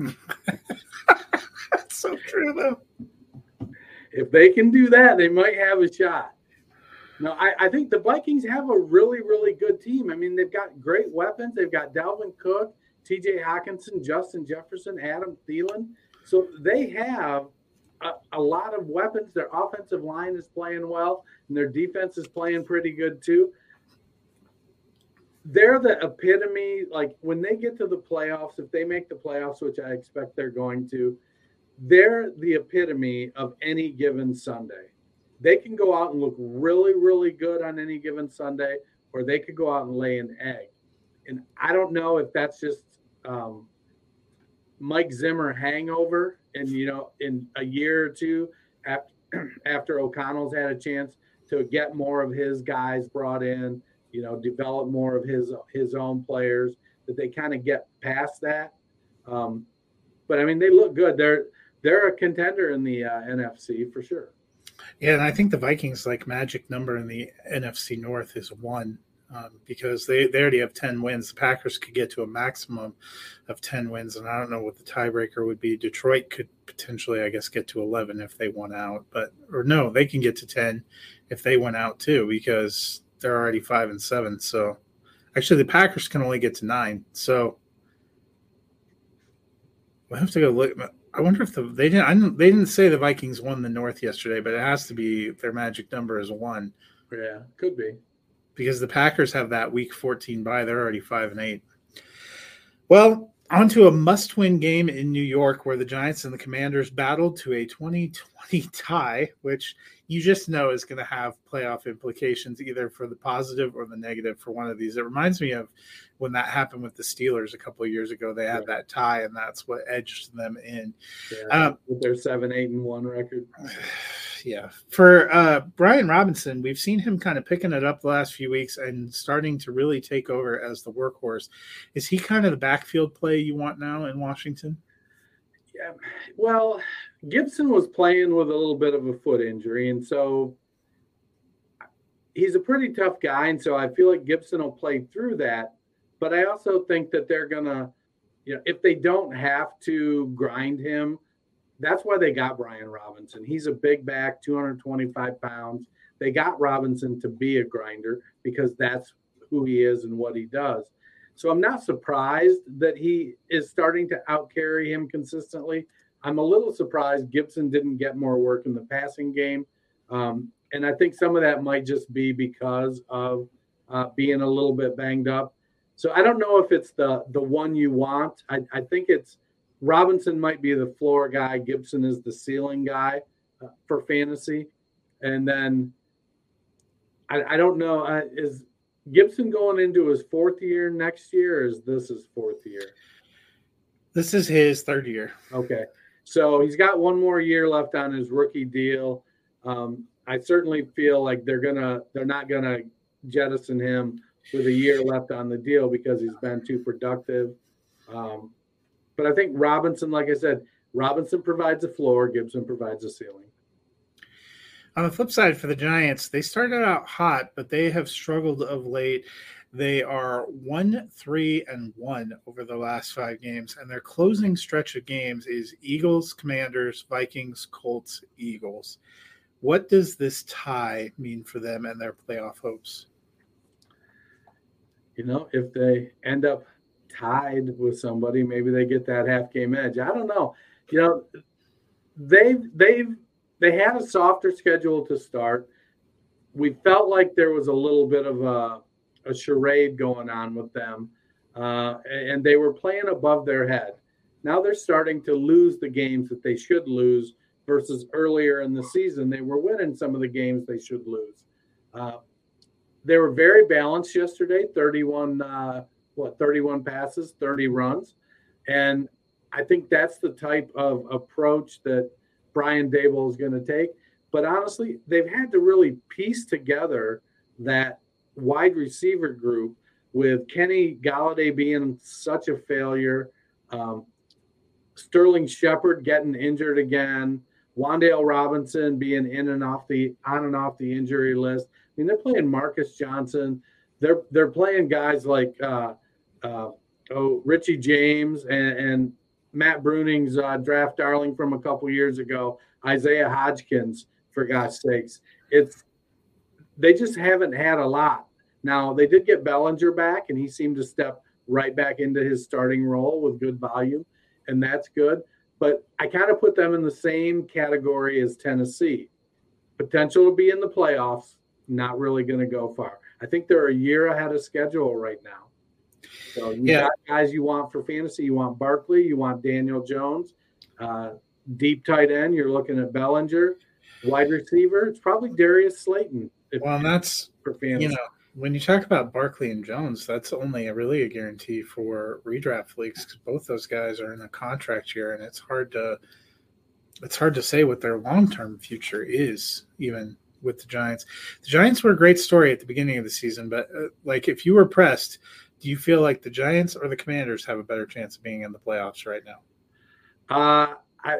That's so true, though. If they can do that, they might have a shot. No, I think the Vikings have a really, really good team. I mean, they've got great weapons. They've got Dalvin Cook, T.J. Hockenson, Justin Jefferson, Adam Thielen. So they have a lot of weapons. Their offensive line is playing well, and their defense is playing pretty good too. They're the epitome, like when they get to the playoffs, if they make the playoffs, which I expect they're going to, they're the epitome of any given Sunday. They can go out and look really, really good on any given Sunday, or they could go out and lay an egg. And I don't know if that's just Mike Zimmer hangover, and in a year or two after O'Connell's had a chance to get more of his guys brought in, develop more of his own players, that they kind of get past that. But I mean, they look good. They're a contender in the NFC for sure. Yeah, and I think the Vikings' magic number in the NFC North is 1. Because they already have 10 wins. The Packers could get to a maximum of 10 wins, and I don't know what the tiebreaker would be. Detroit could potentially, I guess, get to 11 if they won out. They can get to 10 if they went out too, because they're already 5-7. So actually the Packers can only get to 9. So we'll have to go look. I wonder if they didn't say the Vikings won the North yesterday, but it has to be their magic number is 1. Yeah, could be. Because the Packers have that week 14 bye. They're already 5-8. Well, on to a must-win game in New York where the Giants and the Commanders battled to a 20-20 20 tie, which you just know is going to have playoff implications either for the positive or the negative for one of these. It reminds me of when that happened with the Steelers a couple of years ago. They had that tie, and that's what edged them in. With their 7-8-1 record. Yeah. For Brian Robinson, we've seen him kind of picking it up the last few weeks and starting to really take over as the workhorse. Is he kind of the backfield play you want now in Washington? Yeah. Well, Gibson was playing with a little bit of a foot injury, and so he's a pretty tough guy, and so I feel like Gibson will play through that. But I also think that they're going to, if they don't have to grind him, that's why they got Brian Robinson. He's a big back, 225 pounds. They got Robinson to be a grinder because that's who he is and what he does. So I'm not surprised that he is starting to outcarry him consistently. I'm a little surprised Gibson didn't get more work in the passing game. And I think some of that might just be because of being a little bit banged up. So I don't know if it's the one you want. I think it's Robinson might be the floor guy. Gibson is the ceiling guy for fantasy. And then I don't know. Is Gibson going into his fourth year next year, or is this his fourth year? This is his third year. Okay. So he's got one more year left on his rookie deal. I certainly feel like they're not gonna jettison him with a year left on the deal because he's been too productive. But I think Robinson, like I said, Robinson provides a floor, Gibson provides a ceiling. On the flip side, for the Giants, they started out hot, but they have struggled of late. They are 1-3-1 over the last 5 games, and their closing stretch of games is Eagles, Commanders, Vikings, Colts, Eagles. What does this tie mean for them and their playoff hopes? If they end up tied with somebody, maybe they get that half game edge. I don't know. They had a softer schedule to start. We felt like there was a little bit of a charade going on with them, and they were playing above their head. Now they're starting to lose the games that they should lose versus earlier in the season. They were winning some of the games they should lose. They were very balanced yesterday, 31 passes, 30 runs. And I think that's the type of approach that Brian Daboll is going to take. But honestly, they've had to really piece together that wide receiver group with Kenny Golladay being such a failure, Sterling Shepard getting injured again, Wan'Dale Robinson being on and off the injury list. I mean, they're playing Marcus Johnson. They're playing guys like Richie James and Matt Bruning's draft darling from a couple years ago, Isaiah Hodgkins, for God's sakes. They just haven't had a lot. Now, they did get Bellinger back, and he seemed to step right back into his starting role with good volume, and that's good. But I kind of put them in the same category as Tennessee. Potential to be in the playoffs, not really going to go far. I think they're a year ahead of schedule right now. So you got guys you want for fantasy. You want Barkley. You want Daniel Jones. Deep tight end, you're looking at Bellinger. Wide receiver, it's probably Darius Slayton. And that's for fantasy. When you talk about Barkley and Jones, that's only really a guarantee for redraft leagues because both those guys are in a contract year, and it's hard to say what their long-term future is, even with the Giants. The Giants were a great story at the beginning of the season, but if you were pressed, do you feel like the Giants or the Commanders have a better chance of being in the playoffs right now?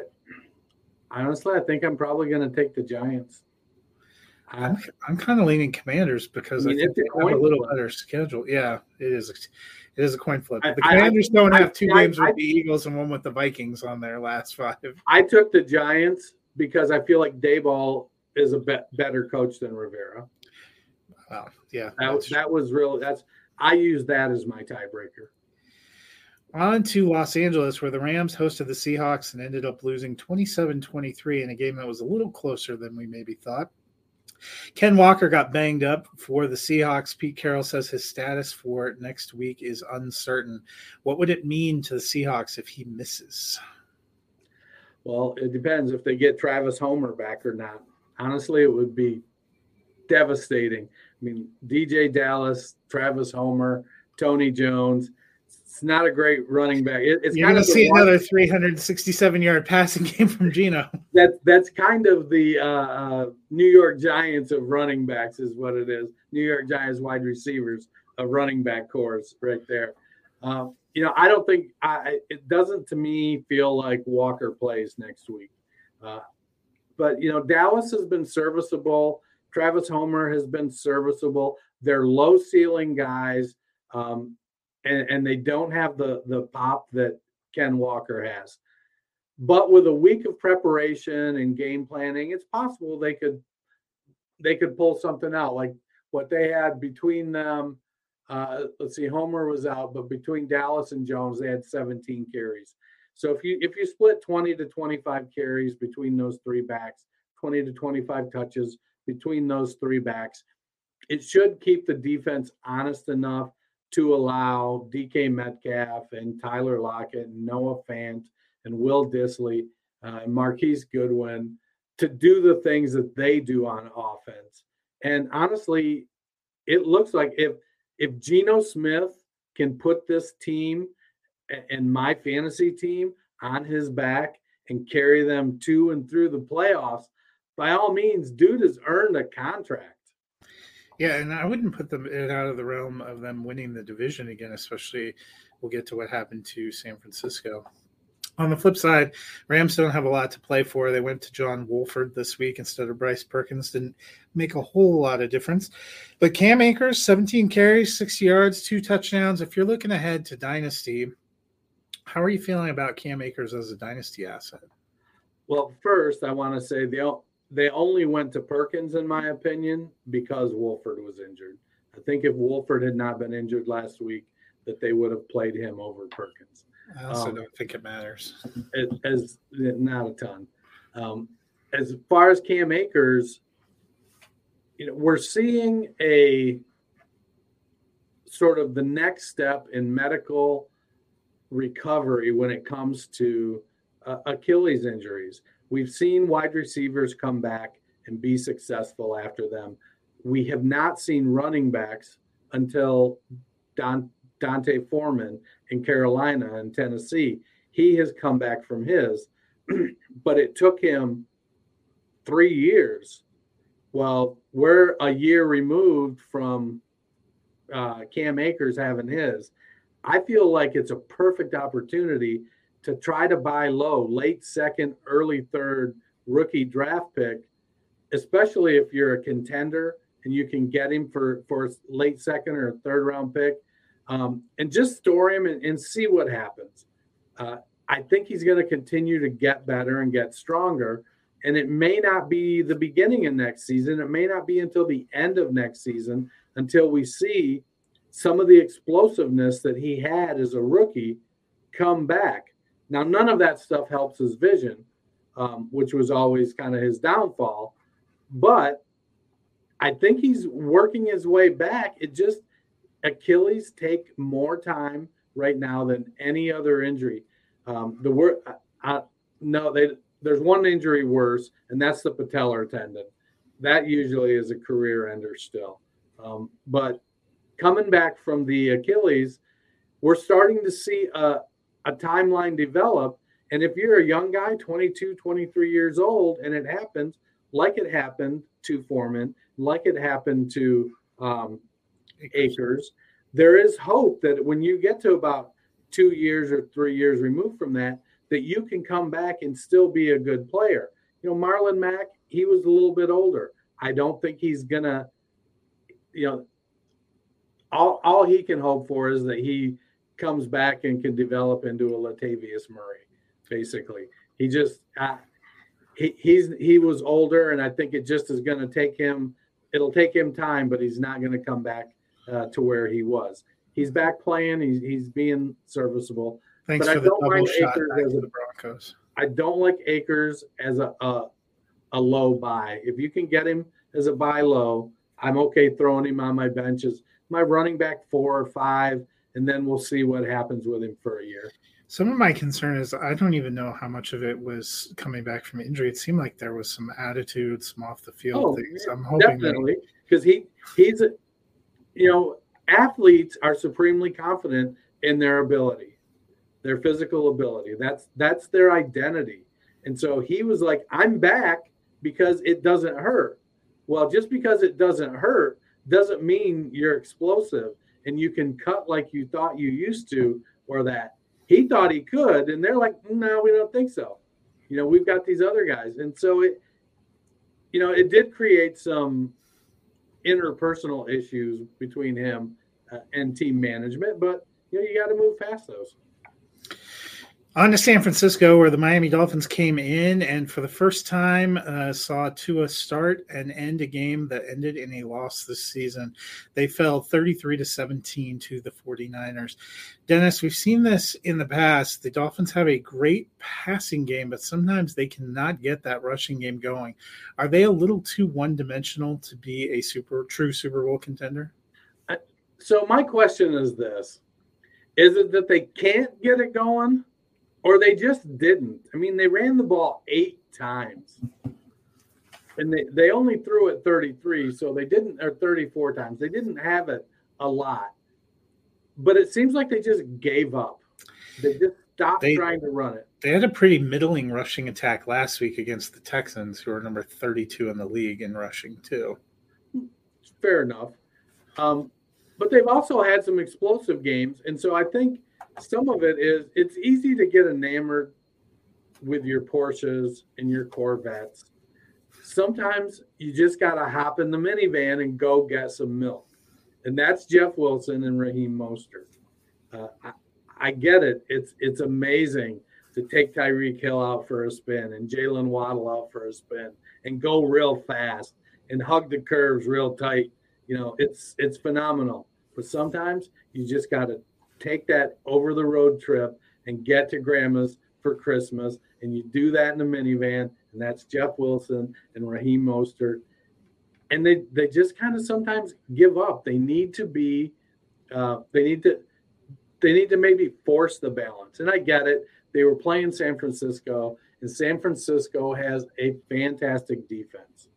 I think I'm probably going to take the Giants. I'm kind of leaning Commanders because I think they have a little better schedule. Yeah, it is a coin flip. The Commanders don't have 2 games with the Eagles and one with the Vikings on their last 5. I took the Giants because I feel like Daboll is a better coach than Rivera. Wow, yeah, that was real. I use that as my tiebreaker. On to Los Angeles, where the Rams hosted the Seahawks and ended up losing 27-23 in a game that was a little closer than we maybe thought. Ken Walker got banged up for the Seahawks. Pete Carroll says his status for next week is uncertain. What would it mean to the Seahawks if he misses? Well, it depends if they get Travis Homer back or not. Honestly, it would be devastating. I mean, DJ Dallas, Travis Homer, Tony Jones. It's not a great running back. It's You're kind going of to see another 367-yard passing game from Geno. That's kind of the New York Giants of running backs is what it is. New York Giants wide receivers of running back cores right there. I don't think it doesn't to me feel like Walker plays next week. But Dallas has been serviceable. Travis Homer has been serviceable. They're low ceiling guys, and they don't have the pop that Ken Walker has. But with a week of preparation and game planning, it's possible they could pull something out like what they had between them. Let's see, Homer was out, but between Dallas and Jones, they had 17 carries. So if you split 20 to 25 carries between those three backs, 20 to 25 touches between those three backs, it should keep the defense honest enough to allow DK Metcalf and Tyler Lockett and Noah Fant and Will Dissly and Marquise Goodwin to do the things that they do on offense. And honestly, it looks like if Geno Smith can put this team and my fantasy team on his back and carry them to and through the playoffs, by all means, dude has earned a contract. Yeah, and I wouldn't put it out of the realm of them winning the division again, especially we'll get to what happened to San Francisco. On the flip side, Rams don't have a lot to play for. They went to John Wolford this week instead of Bryce Perkins. Didn't make a whole lot of difference. But Cam Akers, 17 carries, 60 yards, 2 touchdowns. If you're looking ahead to Dynasty, how are you feeling about Cam Akers as a Dynasty asset? Well, first, I want to say they only went to Perkins, in my opinion, because Wolford was injured. I think if Wolford had not been injured last week, that they would have played him over Perkins. I also don't think it matters. As not a ton. As far as Cam Akers, we're seeing a sort of the next step in medical recovery when it comes to Achilles injuries. We've seen wide receivers come back and be successful after them. We have not seen running backs until Dante Foreman in Carolina and Tennessee. He has come back from his, but it took him 3 years. Well, we're a year removed from Cam Akers having his. I feel like it's a perfect opportunity to try to buy low, late second, early third rookie draft pick, especially if you're a contender and you can get him for a late second or third round pick. And just store him and see what happens. I think he's going to continue to get better and get stronger. And it may not be the beginning of next season. It may not be until the end of next season until we see some of the explosiveness that he had as a rookie come back. Now, none of that stuff helps his vision, which was always kind of his downfall. But I think he's working his way back. Achilles take more time right now than any other injury. There's one injury worse, and that's the patellar tendon. That usually is a career ender still. But coming back from the Achilles, we're starting to see a timeline develop. And if you're a young guy, 22, 23 years old, and it happens like it happened to Foreman, like it happened to Akers, there is hope that when you get to about 2 years or 3 years removed from that you can come back and still be a good player. Marlon Mack, he was a little bit older. I don't think he's gonna, all he can hope for is that he comes back and can develop into a Latavius Murray. Basically, he just he was older, and I think it just is going to take him. It'll take him time, but he's not going to come back to where he was. He's back playing. He's being serviceable. Thanks but for the double shot back to the Broncos. I don't like Akers as a low buy. If you can get him as a buy low, I'm okay throwing him on my bench as my running back 4 or 5, and then we'll see what happens with him for a year. Some of my concern is I don't even know how much of it was coming back from injury. It seemed like there was some attitude, some off the field things. I'm hoping definitely, because he's athletes are supremely confident in their ability, their physical ability. That's their identity. And so he was like, I'm back because it doesn't hurt. Well, just because it doesn't hurt doesn't mean you're explosive and you can cut like you thought you used to, or that. He thought he could, and they're like, no, we don't think so. We've got these other guys. And so it did create some interpersonal issues between him and team management, but you got to move past those. On to San Francisco, where the Miami Dolphins came in and for the first time saw Tua start and end a game that ended in a loss this season. They fell 33-17 to the 49ers. Dennis, we've seen this in the past. The Dolphins have a great passing game, but sometimes they cannot get that rushing game going. Are they a little too one-dimensional to be a true Super Bowl contender? So my question is this. Is it that they can't get it going? Or they just didn't. I mean, they ran the ball 8 times. And they only threw it 33, so they didn't, or 34 times. They didn't have it a lot. But it seems like they just gave up. They just stopped trying to run it. They had a pretty middling rushing attack last week against the Texans, who are number 32 in the league in rushing, too. Fair enough. But they've also had some explosive games. And so I think some of it is it's easy to get enamored with your Porsches and your Corvettes. Sometimes you just got to hop in the minivan and go get some milk. And that's Jeff Wilson and Raheem Mostert. I get it. It's amazing to take Tyreek Hill out for a spin and Jalen Waddle out for a spin and go real fast and hug the curves real tight. It's phenomenal. But sometimes you just got to take that over-the-road trip and get to grandma's for Christmas, and you do that in a minivan, and that's Jeff Wilson and Raheem Mostert. And they just kind of sometimes give up. They need to be they need to maybe force the balance. And I get it. They were playing San Francisco, and San Francisco has a fantastic defense.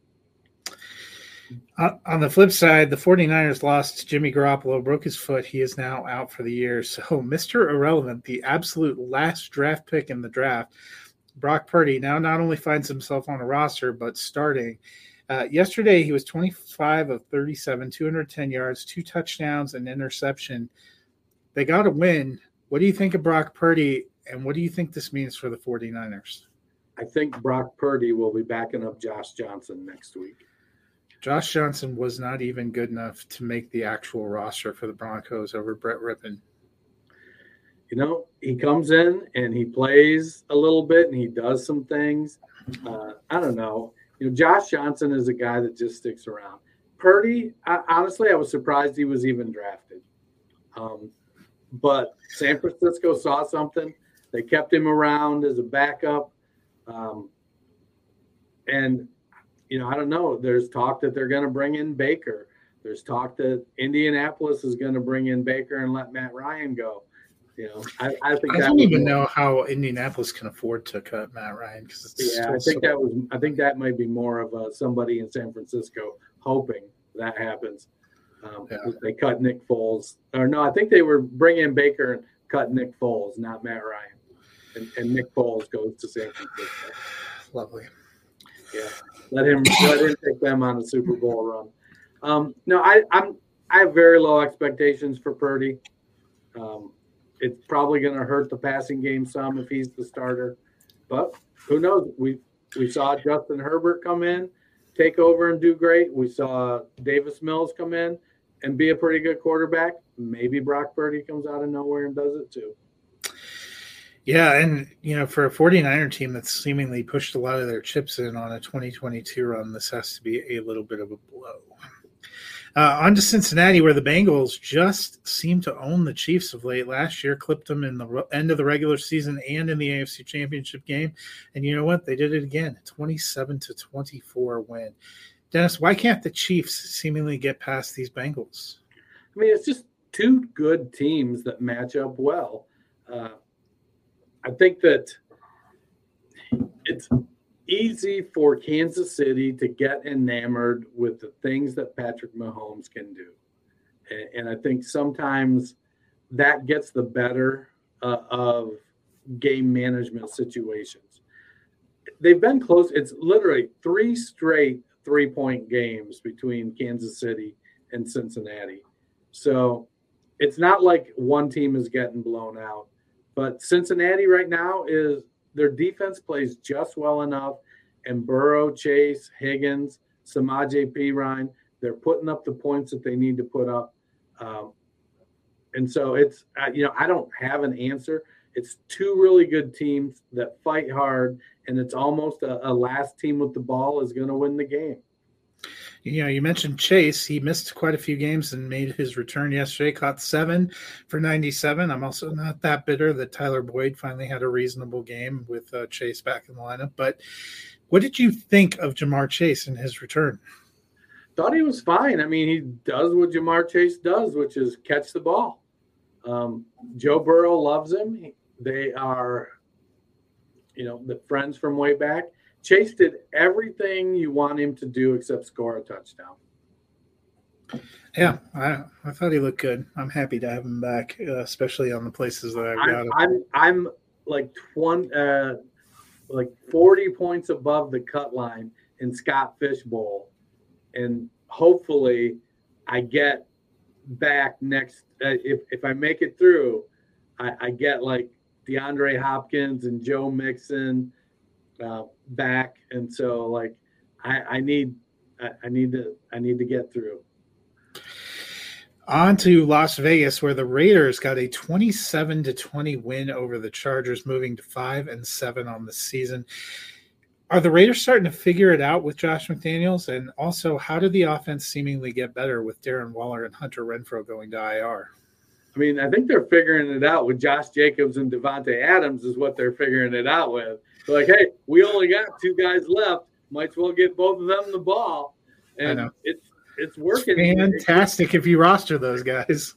On the flip side, the 49ers lost Jimmy Garoppolo, broke his foot. He is now out for the year. So Mr. Irrelevant, the absolute last draft pick in the draft, Brock Purdy, now not only finds himself on a roster, but starting. Yesterday, he was 25 of 37, 210 yards, 2 touchdowns, and interception. They got a win. What do you think of Brock Purdy, and what do you think this means for the 49ers? I think Brock Purdy will be backing up Josh Johnson next week. Josh Johnson was not even good enough to make the actual roster for the Broncos over Brett Rippon. He comes in and he plays a little bit and he does some things. I don't know. Josh Johnson is a guy that just sticks around. Purdy, honestly, I was surprised he was even drafted. But San Francisco saw something. They kept him around as a backup. And I don't know. There's talk that they're going to bring in Baker. There's talk that Indianapolis is going to bring in Baker and let Matt Ryan go. I think I don't even know how Indianapolis can afford to cut Matt Ryan I think that might be more of somebody in San Francisco hoping that happens. They cut Nick Foles, or no, I think they were bringing in Baker and cut Nick Foles, not Matt Ryan, and Nick Foles goes to San Francisco. Lovely. Yeah, let him take them on a Super Bowl run. No, I have very low expectations for Purdy. It's probably going to hurt the passing game some if he's the starter, but who knows? We saw Justin Herbert come in, take over and do great. We saw Davis Mills come in and be a pretty good quarterback. Maybe Brock Purdy comes out of nowhere and does it too. Yeah, and, for a 49er team that's seemingly pushed a lot of their chips in on a 2022 run, this has to be a little bit of a blow. On to Cincinnati, where the Bengals just seem to own the Chiefs of late. Last year, clipped them in the end of the regular season and in the AFC Championship game. And you know what? They did it again, 27-24 win. Dennis, why can't the Chiefs seemingly get past these Bengals? I mean, it's just two good teams that match up well. I think that it's easy for Kansas City to get enamored with the things that Patrick Mahomes can do. And I think sometimes that gets the better of game management situations. They've been close. It's literally 3 straight 3-point games between Kansas City and Cincinnati. So it's not like one team is getting blown out. But Cincinnati right now their defense plays just well enough. And Burrow, Chase, Higgins, Samaje Perine, they're putting up the points that they need to put up. And so it's, I don't have an answer. It's 2 really good teams that fight hard, and it's almost a last team with the ball is going to win the game. You mentioned Chase. He missed quite a few games and made his return yesterday, caught 7 for 97. I'm also not that bitter that Tyler Boyd finally had a reasonable game with Chase back in the lineup. But what did you think of Jamar Chase in his return? Thought he was fine. I mean, he does what Jamar Chase does, which is catch the ball. Joe Burrow loves him. They are, the friends from way back. Chase did everything you want him to do except score a touchdown. Yeah, I thought he looked good. I'm happy to have him back, especially on the places that I've got him. I'm like 40 points above the cut line in Scott Fish Bowl, and hopefully I get back next. If I make it through, I get like DeAndre Hopkins and Joe Mixon back, and so like I need to get through. On to Las Vegas, where the Raiders got a 27-20 win over the Chargers, moving to 5-7 on the season. Are the Raiders starting to figure it out with Josh McDaniels? And also, how did the offense seemingly get better with Darren Waller and Hunter Renfrow going to IR? I mean, I think they're figuring it out with Josh Jacobs and Devontae Adams is what they're figuring it out with. They're like, hey, we only got 2 guys left. Might as well get both of them the ball. And it's working. It's fantastic if you roster those guys.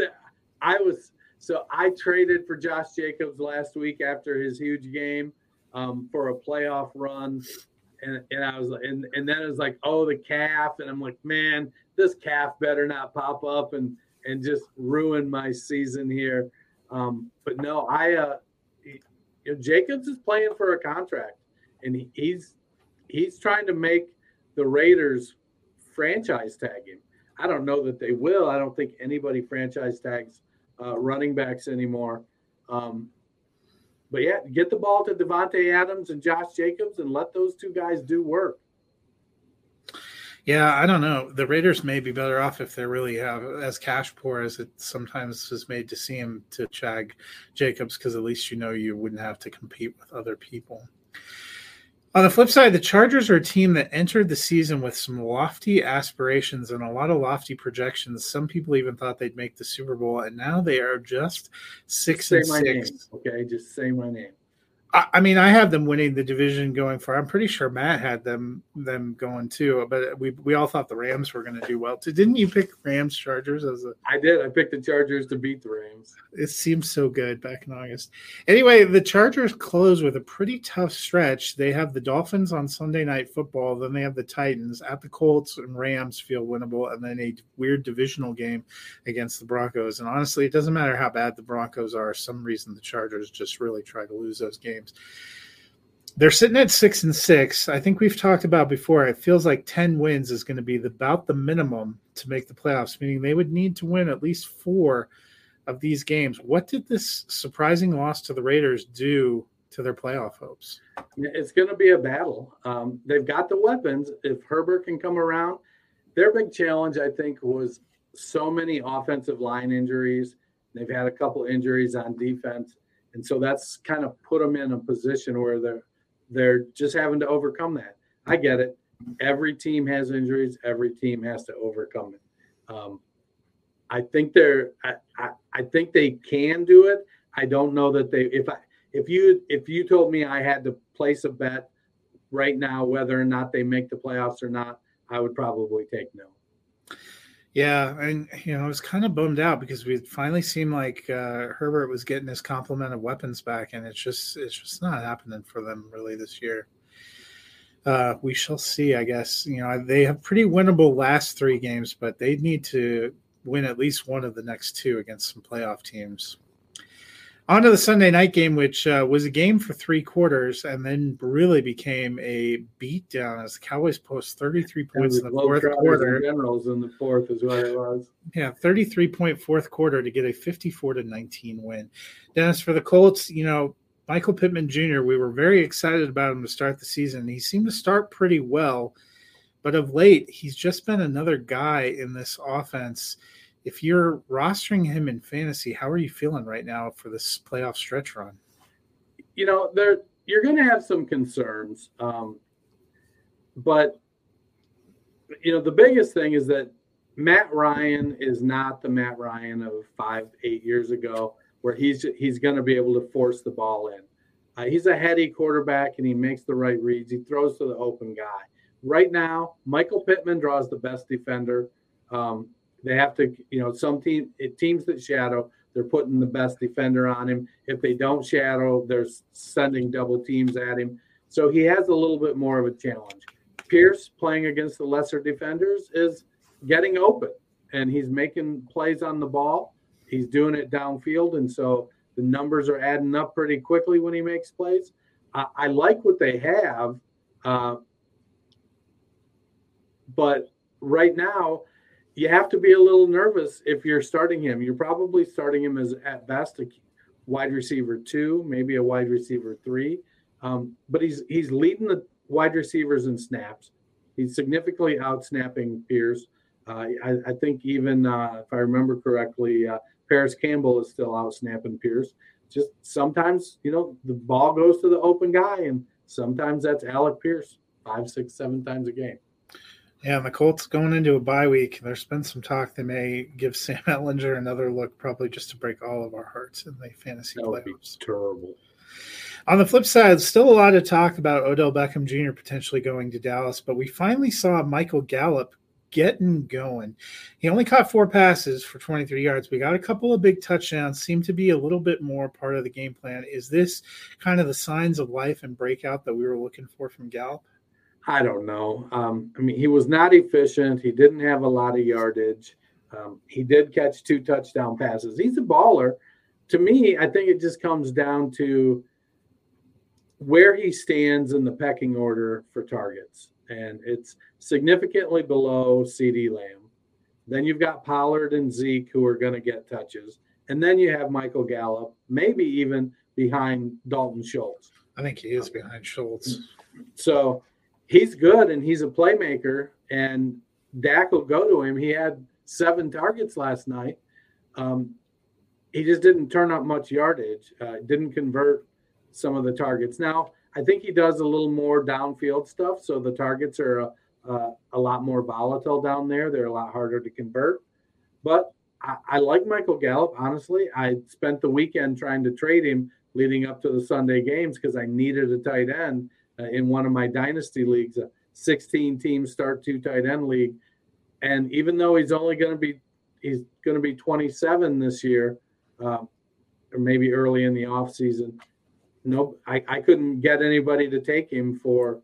I traded for Josh Jacobs last week after his huge game for a playoff run. And I was like, and then it was like, oh, the calf. And I'm like, man, this calf better not pop up and just ruin my season here. But no, Jacobs is playing for a contract, and he's trying to make the Raiders franchise tag him. I don't know that they will. I don't think anybody franchise tags running backs anymore. But yeah, get the ball to Devontae Adams and Josh Jacobs and let those 2 guys do work. Yeah, I don't know. The Raiders may be better off if they really have as cash poor as it sometimes is made to seem to tag Jacobs, because at least you wouldn't have to compete with other people. On the flip side, the Chargers are a team that entered the season with some lofty aspirations and a lot of lofty projections. Some people even thought they'd make the Super Bowl, and now they are just 6-6. Say my name, okay? Just say my name. I mean, I have them winning the division going for. I'm pretty sure Matt had them going too, but we all thought the Rams were going to do well too. Didn't you pick Rams Chargers as a? I did. I picked the Chargers to beat the Rams. It seems so good back in August. Anyway, the Chargers close with a pretty tough stretch. They have the Dolphins on Sunday Night Football, then they have the Titans at the Colts, and Rams feel winnable, and then a weird divisional game against the Broncos. And honestly, it doesn't matter how bad the Broncos are. For some reason, the Chargers just really try to lose those games. They're sitting at 6-6. I think we've talked about before. It feels like 10 wins is going to be about the minimum to make the playoffs, meaning they would need to win at least 4 of these games. What did this surprising loss to the Raiders do to their playoff hopes? It's going to be a battle. They've got the weapons. If Herbert can come around, their big challenge, I think, was so many offensive line injuries. They've had a couple injuries on defense. And so that's kind of put them in a position where they're just having to overcome that. I get it. Every team has injuries. Every team has to overcome it. I think I think they can do it. I don't know that they. If you told me I had to place a bet right now whether or not they make the playoffs or not, I would probably take no. Yeah, and I was kind of bummed out because we finally seemed like Herbert was getting his complement of weapons back, and it's just not happening for them really this year. We shall see, I guess. They have pretty winnable last 3 games, but they need to win at least one of the next 2 against some playoff teams. On to the Sunday night game, which was a game for 3 quarters and then really became a beatdown as the Cowboys post 33 points in the fourth quarter. Generals in the fourth is what it was. Yeah, 33-point fourth quarter to get a 54-19 win. Dennis, for the Colts, Michael Pittman Jr., we were very excited about him to start the season. He seemed to start pretty well, but of late, he's just been another guy in this offense. If you're rostering him in fantasy, how are you feeling right now for this playoff stretch run? You're going to have some concerns. But, the biggest thing is that Matt Ryan is not the Matt Ryan of 5-8 years ago, where he's going to be able to force the ball in. He's a heady quarterback, and he makes the right reads. He throws to the open guy. Right now, Michael Pittman draws the best defender. They have to, some teams that shadow, they're putting the best defender on him. If they don't shadow, they're sending double teams at him. So he has a little bit more of a challenge. Pierce, playing against the lesser defenders, is getting open, and he's making plays on the ball. He's doing it downfield, and so the numbers are adding up pretty quickly when he makes plays. I like what they have, but right now, you have to be a little nervous if you're starting him. You're probably starting him as, at best, a wide receiver 2, maybe a wide receiver 3. But he's leading the wide receivers in snaps. He's significantly out-snapping Pierce. I think even, if I remember correctly, Paris Campbell is still out-snapping Pierce. Just sometimes, the ball goes to the open guy, and sometimes that's Alec Pierce 5, 6, 7 times a game. Yeah, and the Colts going into a bye week, there's been some talk they may give Sam Ehlinger another look, probably just to break all of our hearts in the fantasy playoffs. That would be terrible. On the flip side, still a lot of talk about Odell Beckham Jr. potentially going to Dallas, but we finally saw Michael Gallup getting going. He only caught 4 passes for 23 yards. We got a couple of big touchdowns, seemed to be a little bit more part of the game plan. Is this kind of the signs of life and breakout that we were looking for from Gallup? I don't know. He was not efficient. He didn't have a lot of yardage. He did catch 2 touchdown passes. He's a baller. To me, I think it just comes down to where he stands in the pecking order for targets. And it's significantly below CeeDee Lamb. Then you've got Pollard and Zeke who are going to get touches. And then you have Michael Gallup, maybe even behind Dalton Schultz. I think he is behind Schultz. So he's good, and he's a playmaker, and Dak will go to him. He had 7 targets last night. He just didn't turn up much yardage, didn't convert some of the targets. Now, I think he does a little more downfield stuff, so the targets are a lot more volatile down there. They're a lot harder to convert. But I like Michael Gallup, honestly. I spent the weekend trying to trade him leading up to the Sunday games because I needed a tight end. In one of my dynasty leagues, a 16-team start 2 tight end league, and even though he's going to be 27 this year, or maybe early in the off season. Nope, I couldn't get anybody to take him for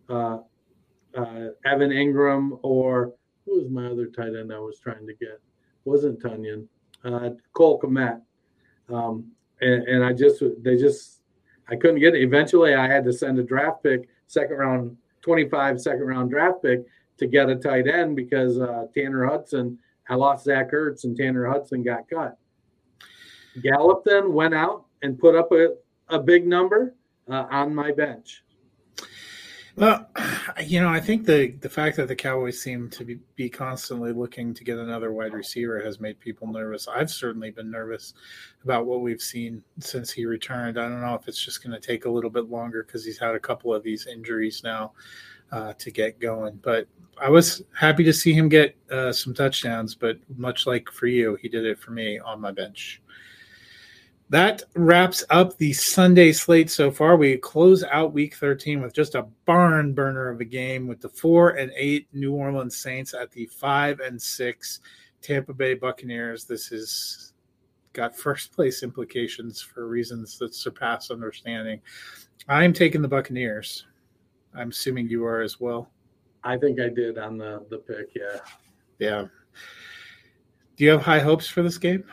Evan Ingram, or who was my other tight end I was trying to get? Wasn't Tunyon, Cole Kmet, and I couldn't get it. Eventually, I had to send a draft pick, 25 second round draft pick to get a tight end because Tanner Hudson, I lost Zach Ertz and Tanner Hudson got cut. Gallup then went out and put up a big number on my bench. Well, I think the fact that the Cowboys seem to be constantly looking to get another wide receiver has made people nervous. I've certainly been nervous about what we've seen since he returned. I don't know if it's just going to take a little bit longer because he's had a couple of these injuries now to get going. But I was happy to see him get some touchdowns, but much like for you, he did it for me on my bench. That wraps up the Sunday slate so far. We close out Week 13 with just a barn burner of a game with the 4-8 New Orleans Saints at the 5-6 Tampa Bay Buccaneers. This has got first place implications for reasons that surpass understanding. I'm taking the Buccaneers. I'm assuming you are as well. I think I did on the pick, yeah. Yeah. Do you have high hopes for this game?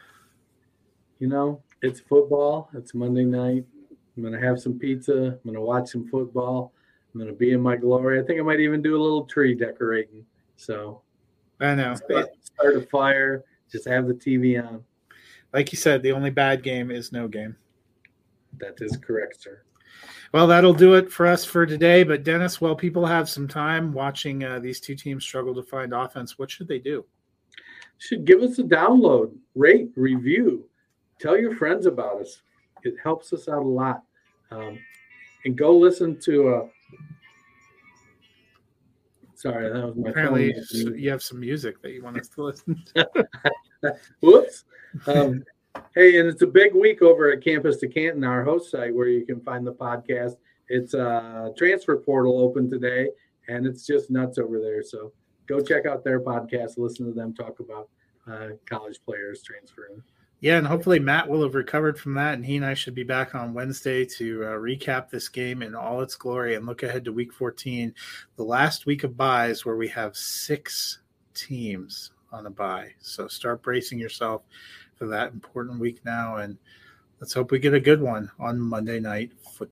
It's football. It's Monday night. I'm going to have some pizza. I'm going to watch some football. I'm going to be in my glory. I think I might even do a little tree decorating. So I know. Start a fire. Just have the TV on. Like you said, the only bad game is no game. That is correct, sir. Well, that'll do it for us for today. But Dennis, while people have some time watching these two teams struggle to find offense, what should they do? Should give us a download, rate, review. Tell your friends about us. It helps us out a lot. And go listen to sorry, that was my Apparently phone. You have some music that you want us to listen to. Whoops. Hey, and it's a big week over at Campus to Canton, our host site, where you can find the podcast. It's a transfer portal open today, and it's just nuts over there. So go check out their podcast, listen to them talk about college players transferring. Yeah, and hopefully Matt will have recovered from that, and he and I should be back on Wednesday to recap this game in all its glory and look ahead to Week 14, the last week of buys where we have 6 teams on a bye. So start bracing yourself for that important week now, and let's hope we get a good one on Monday Night Football.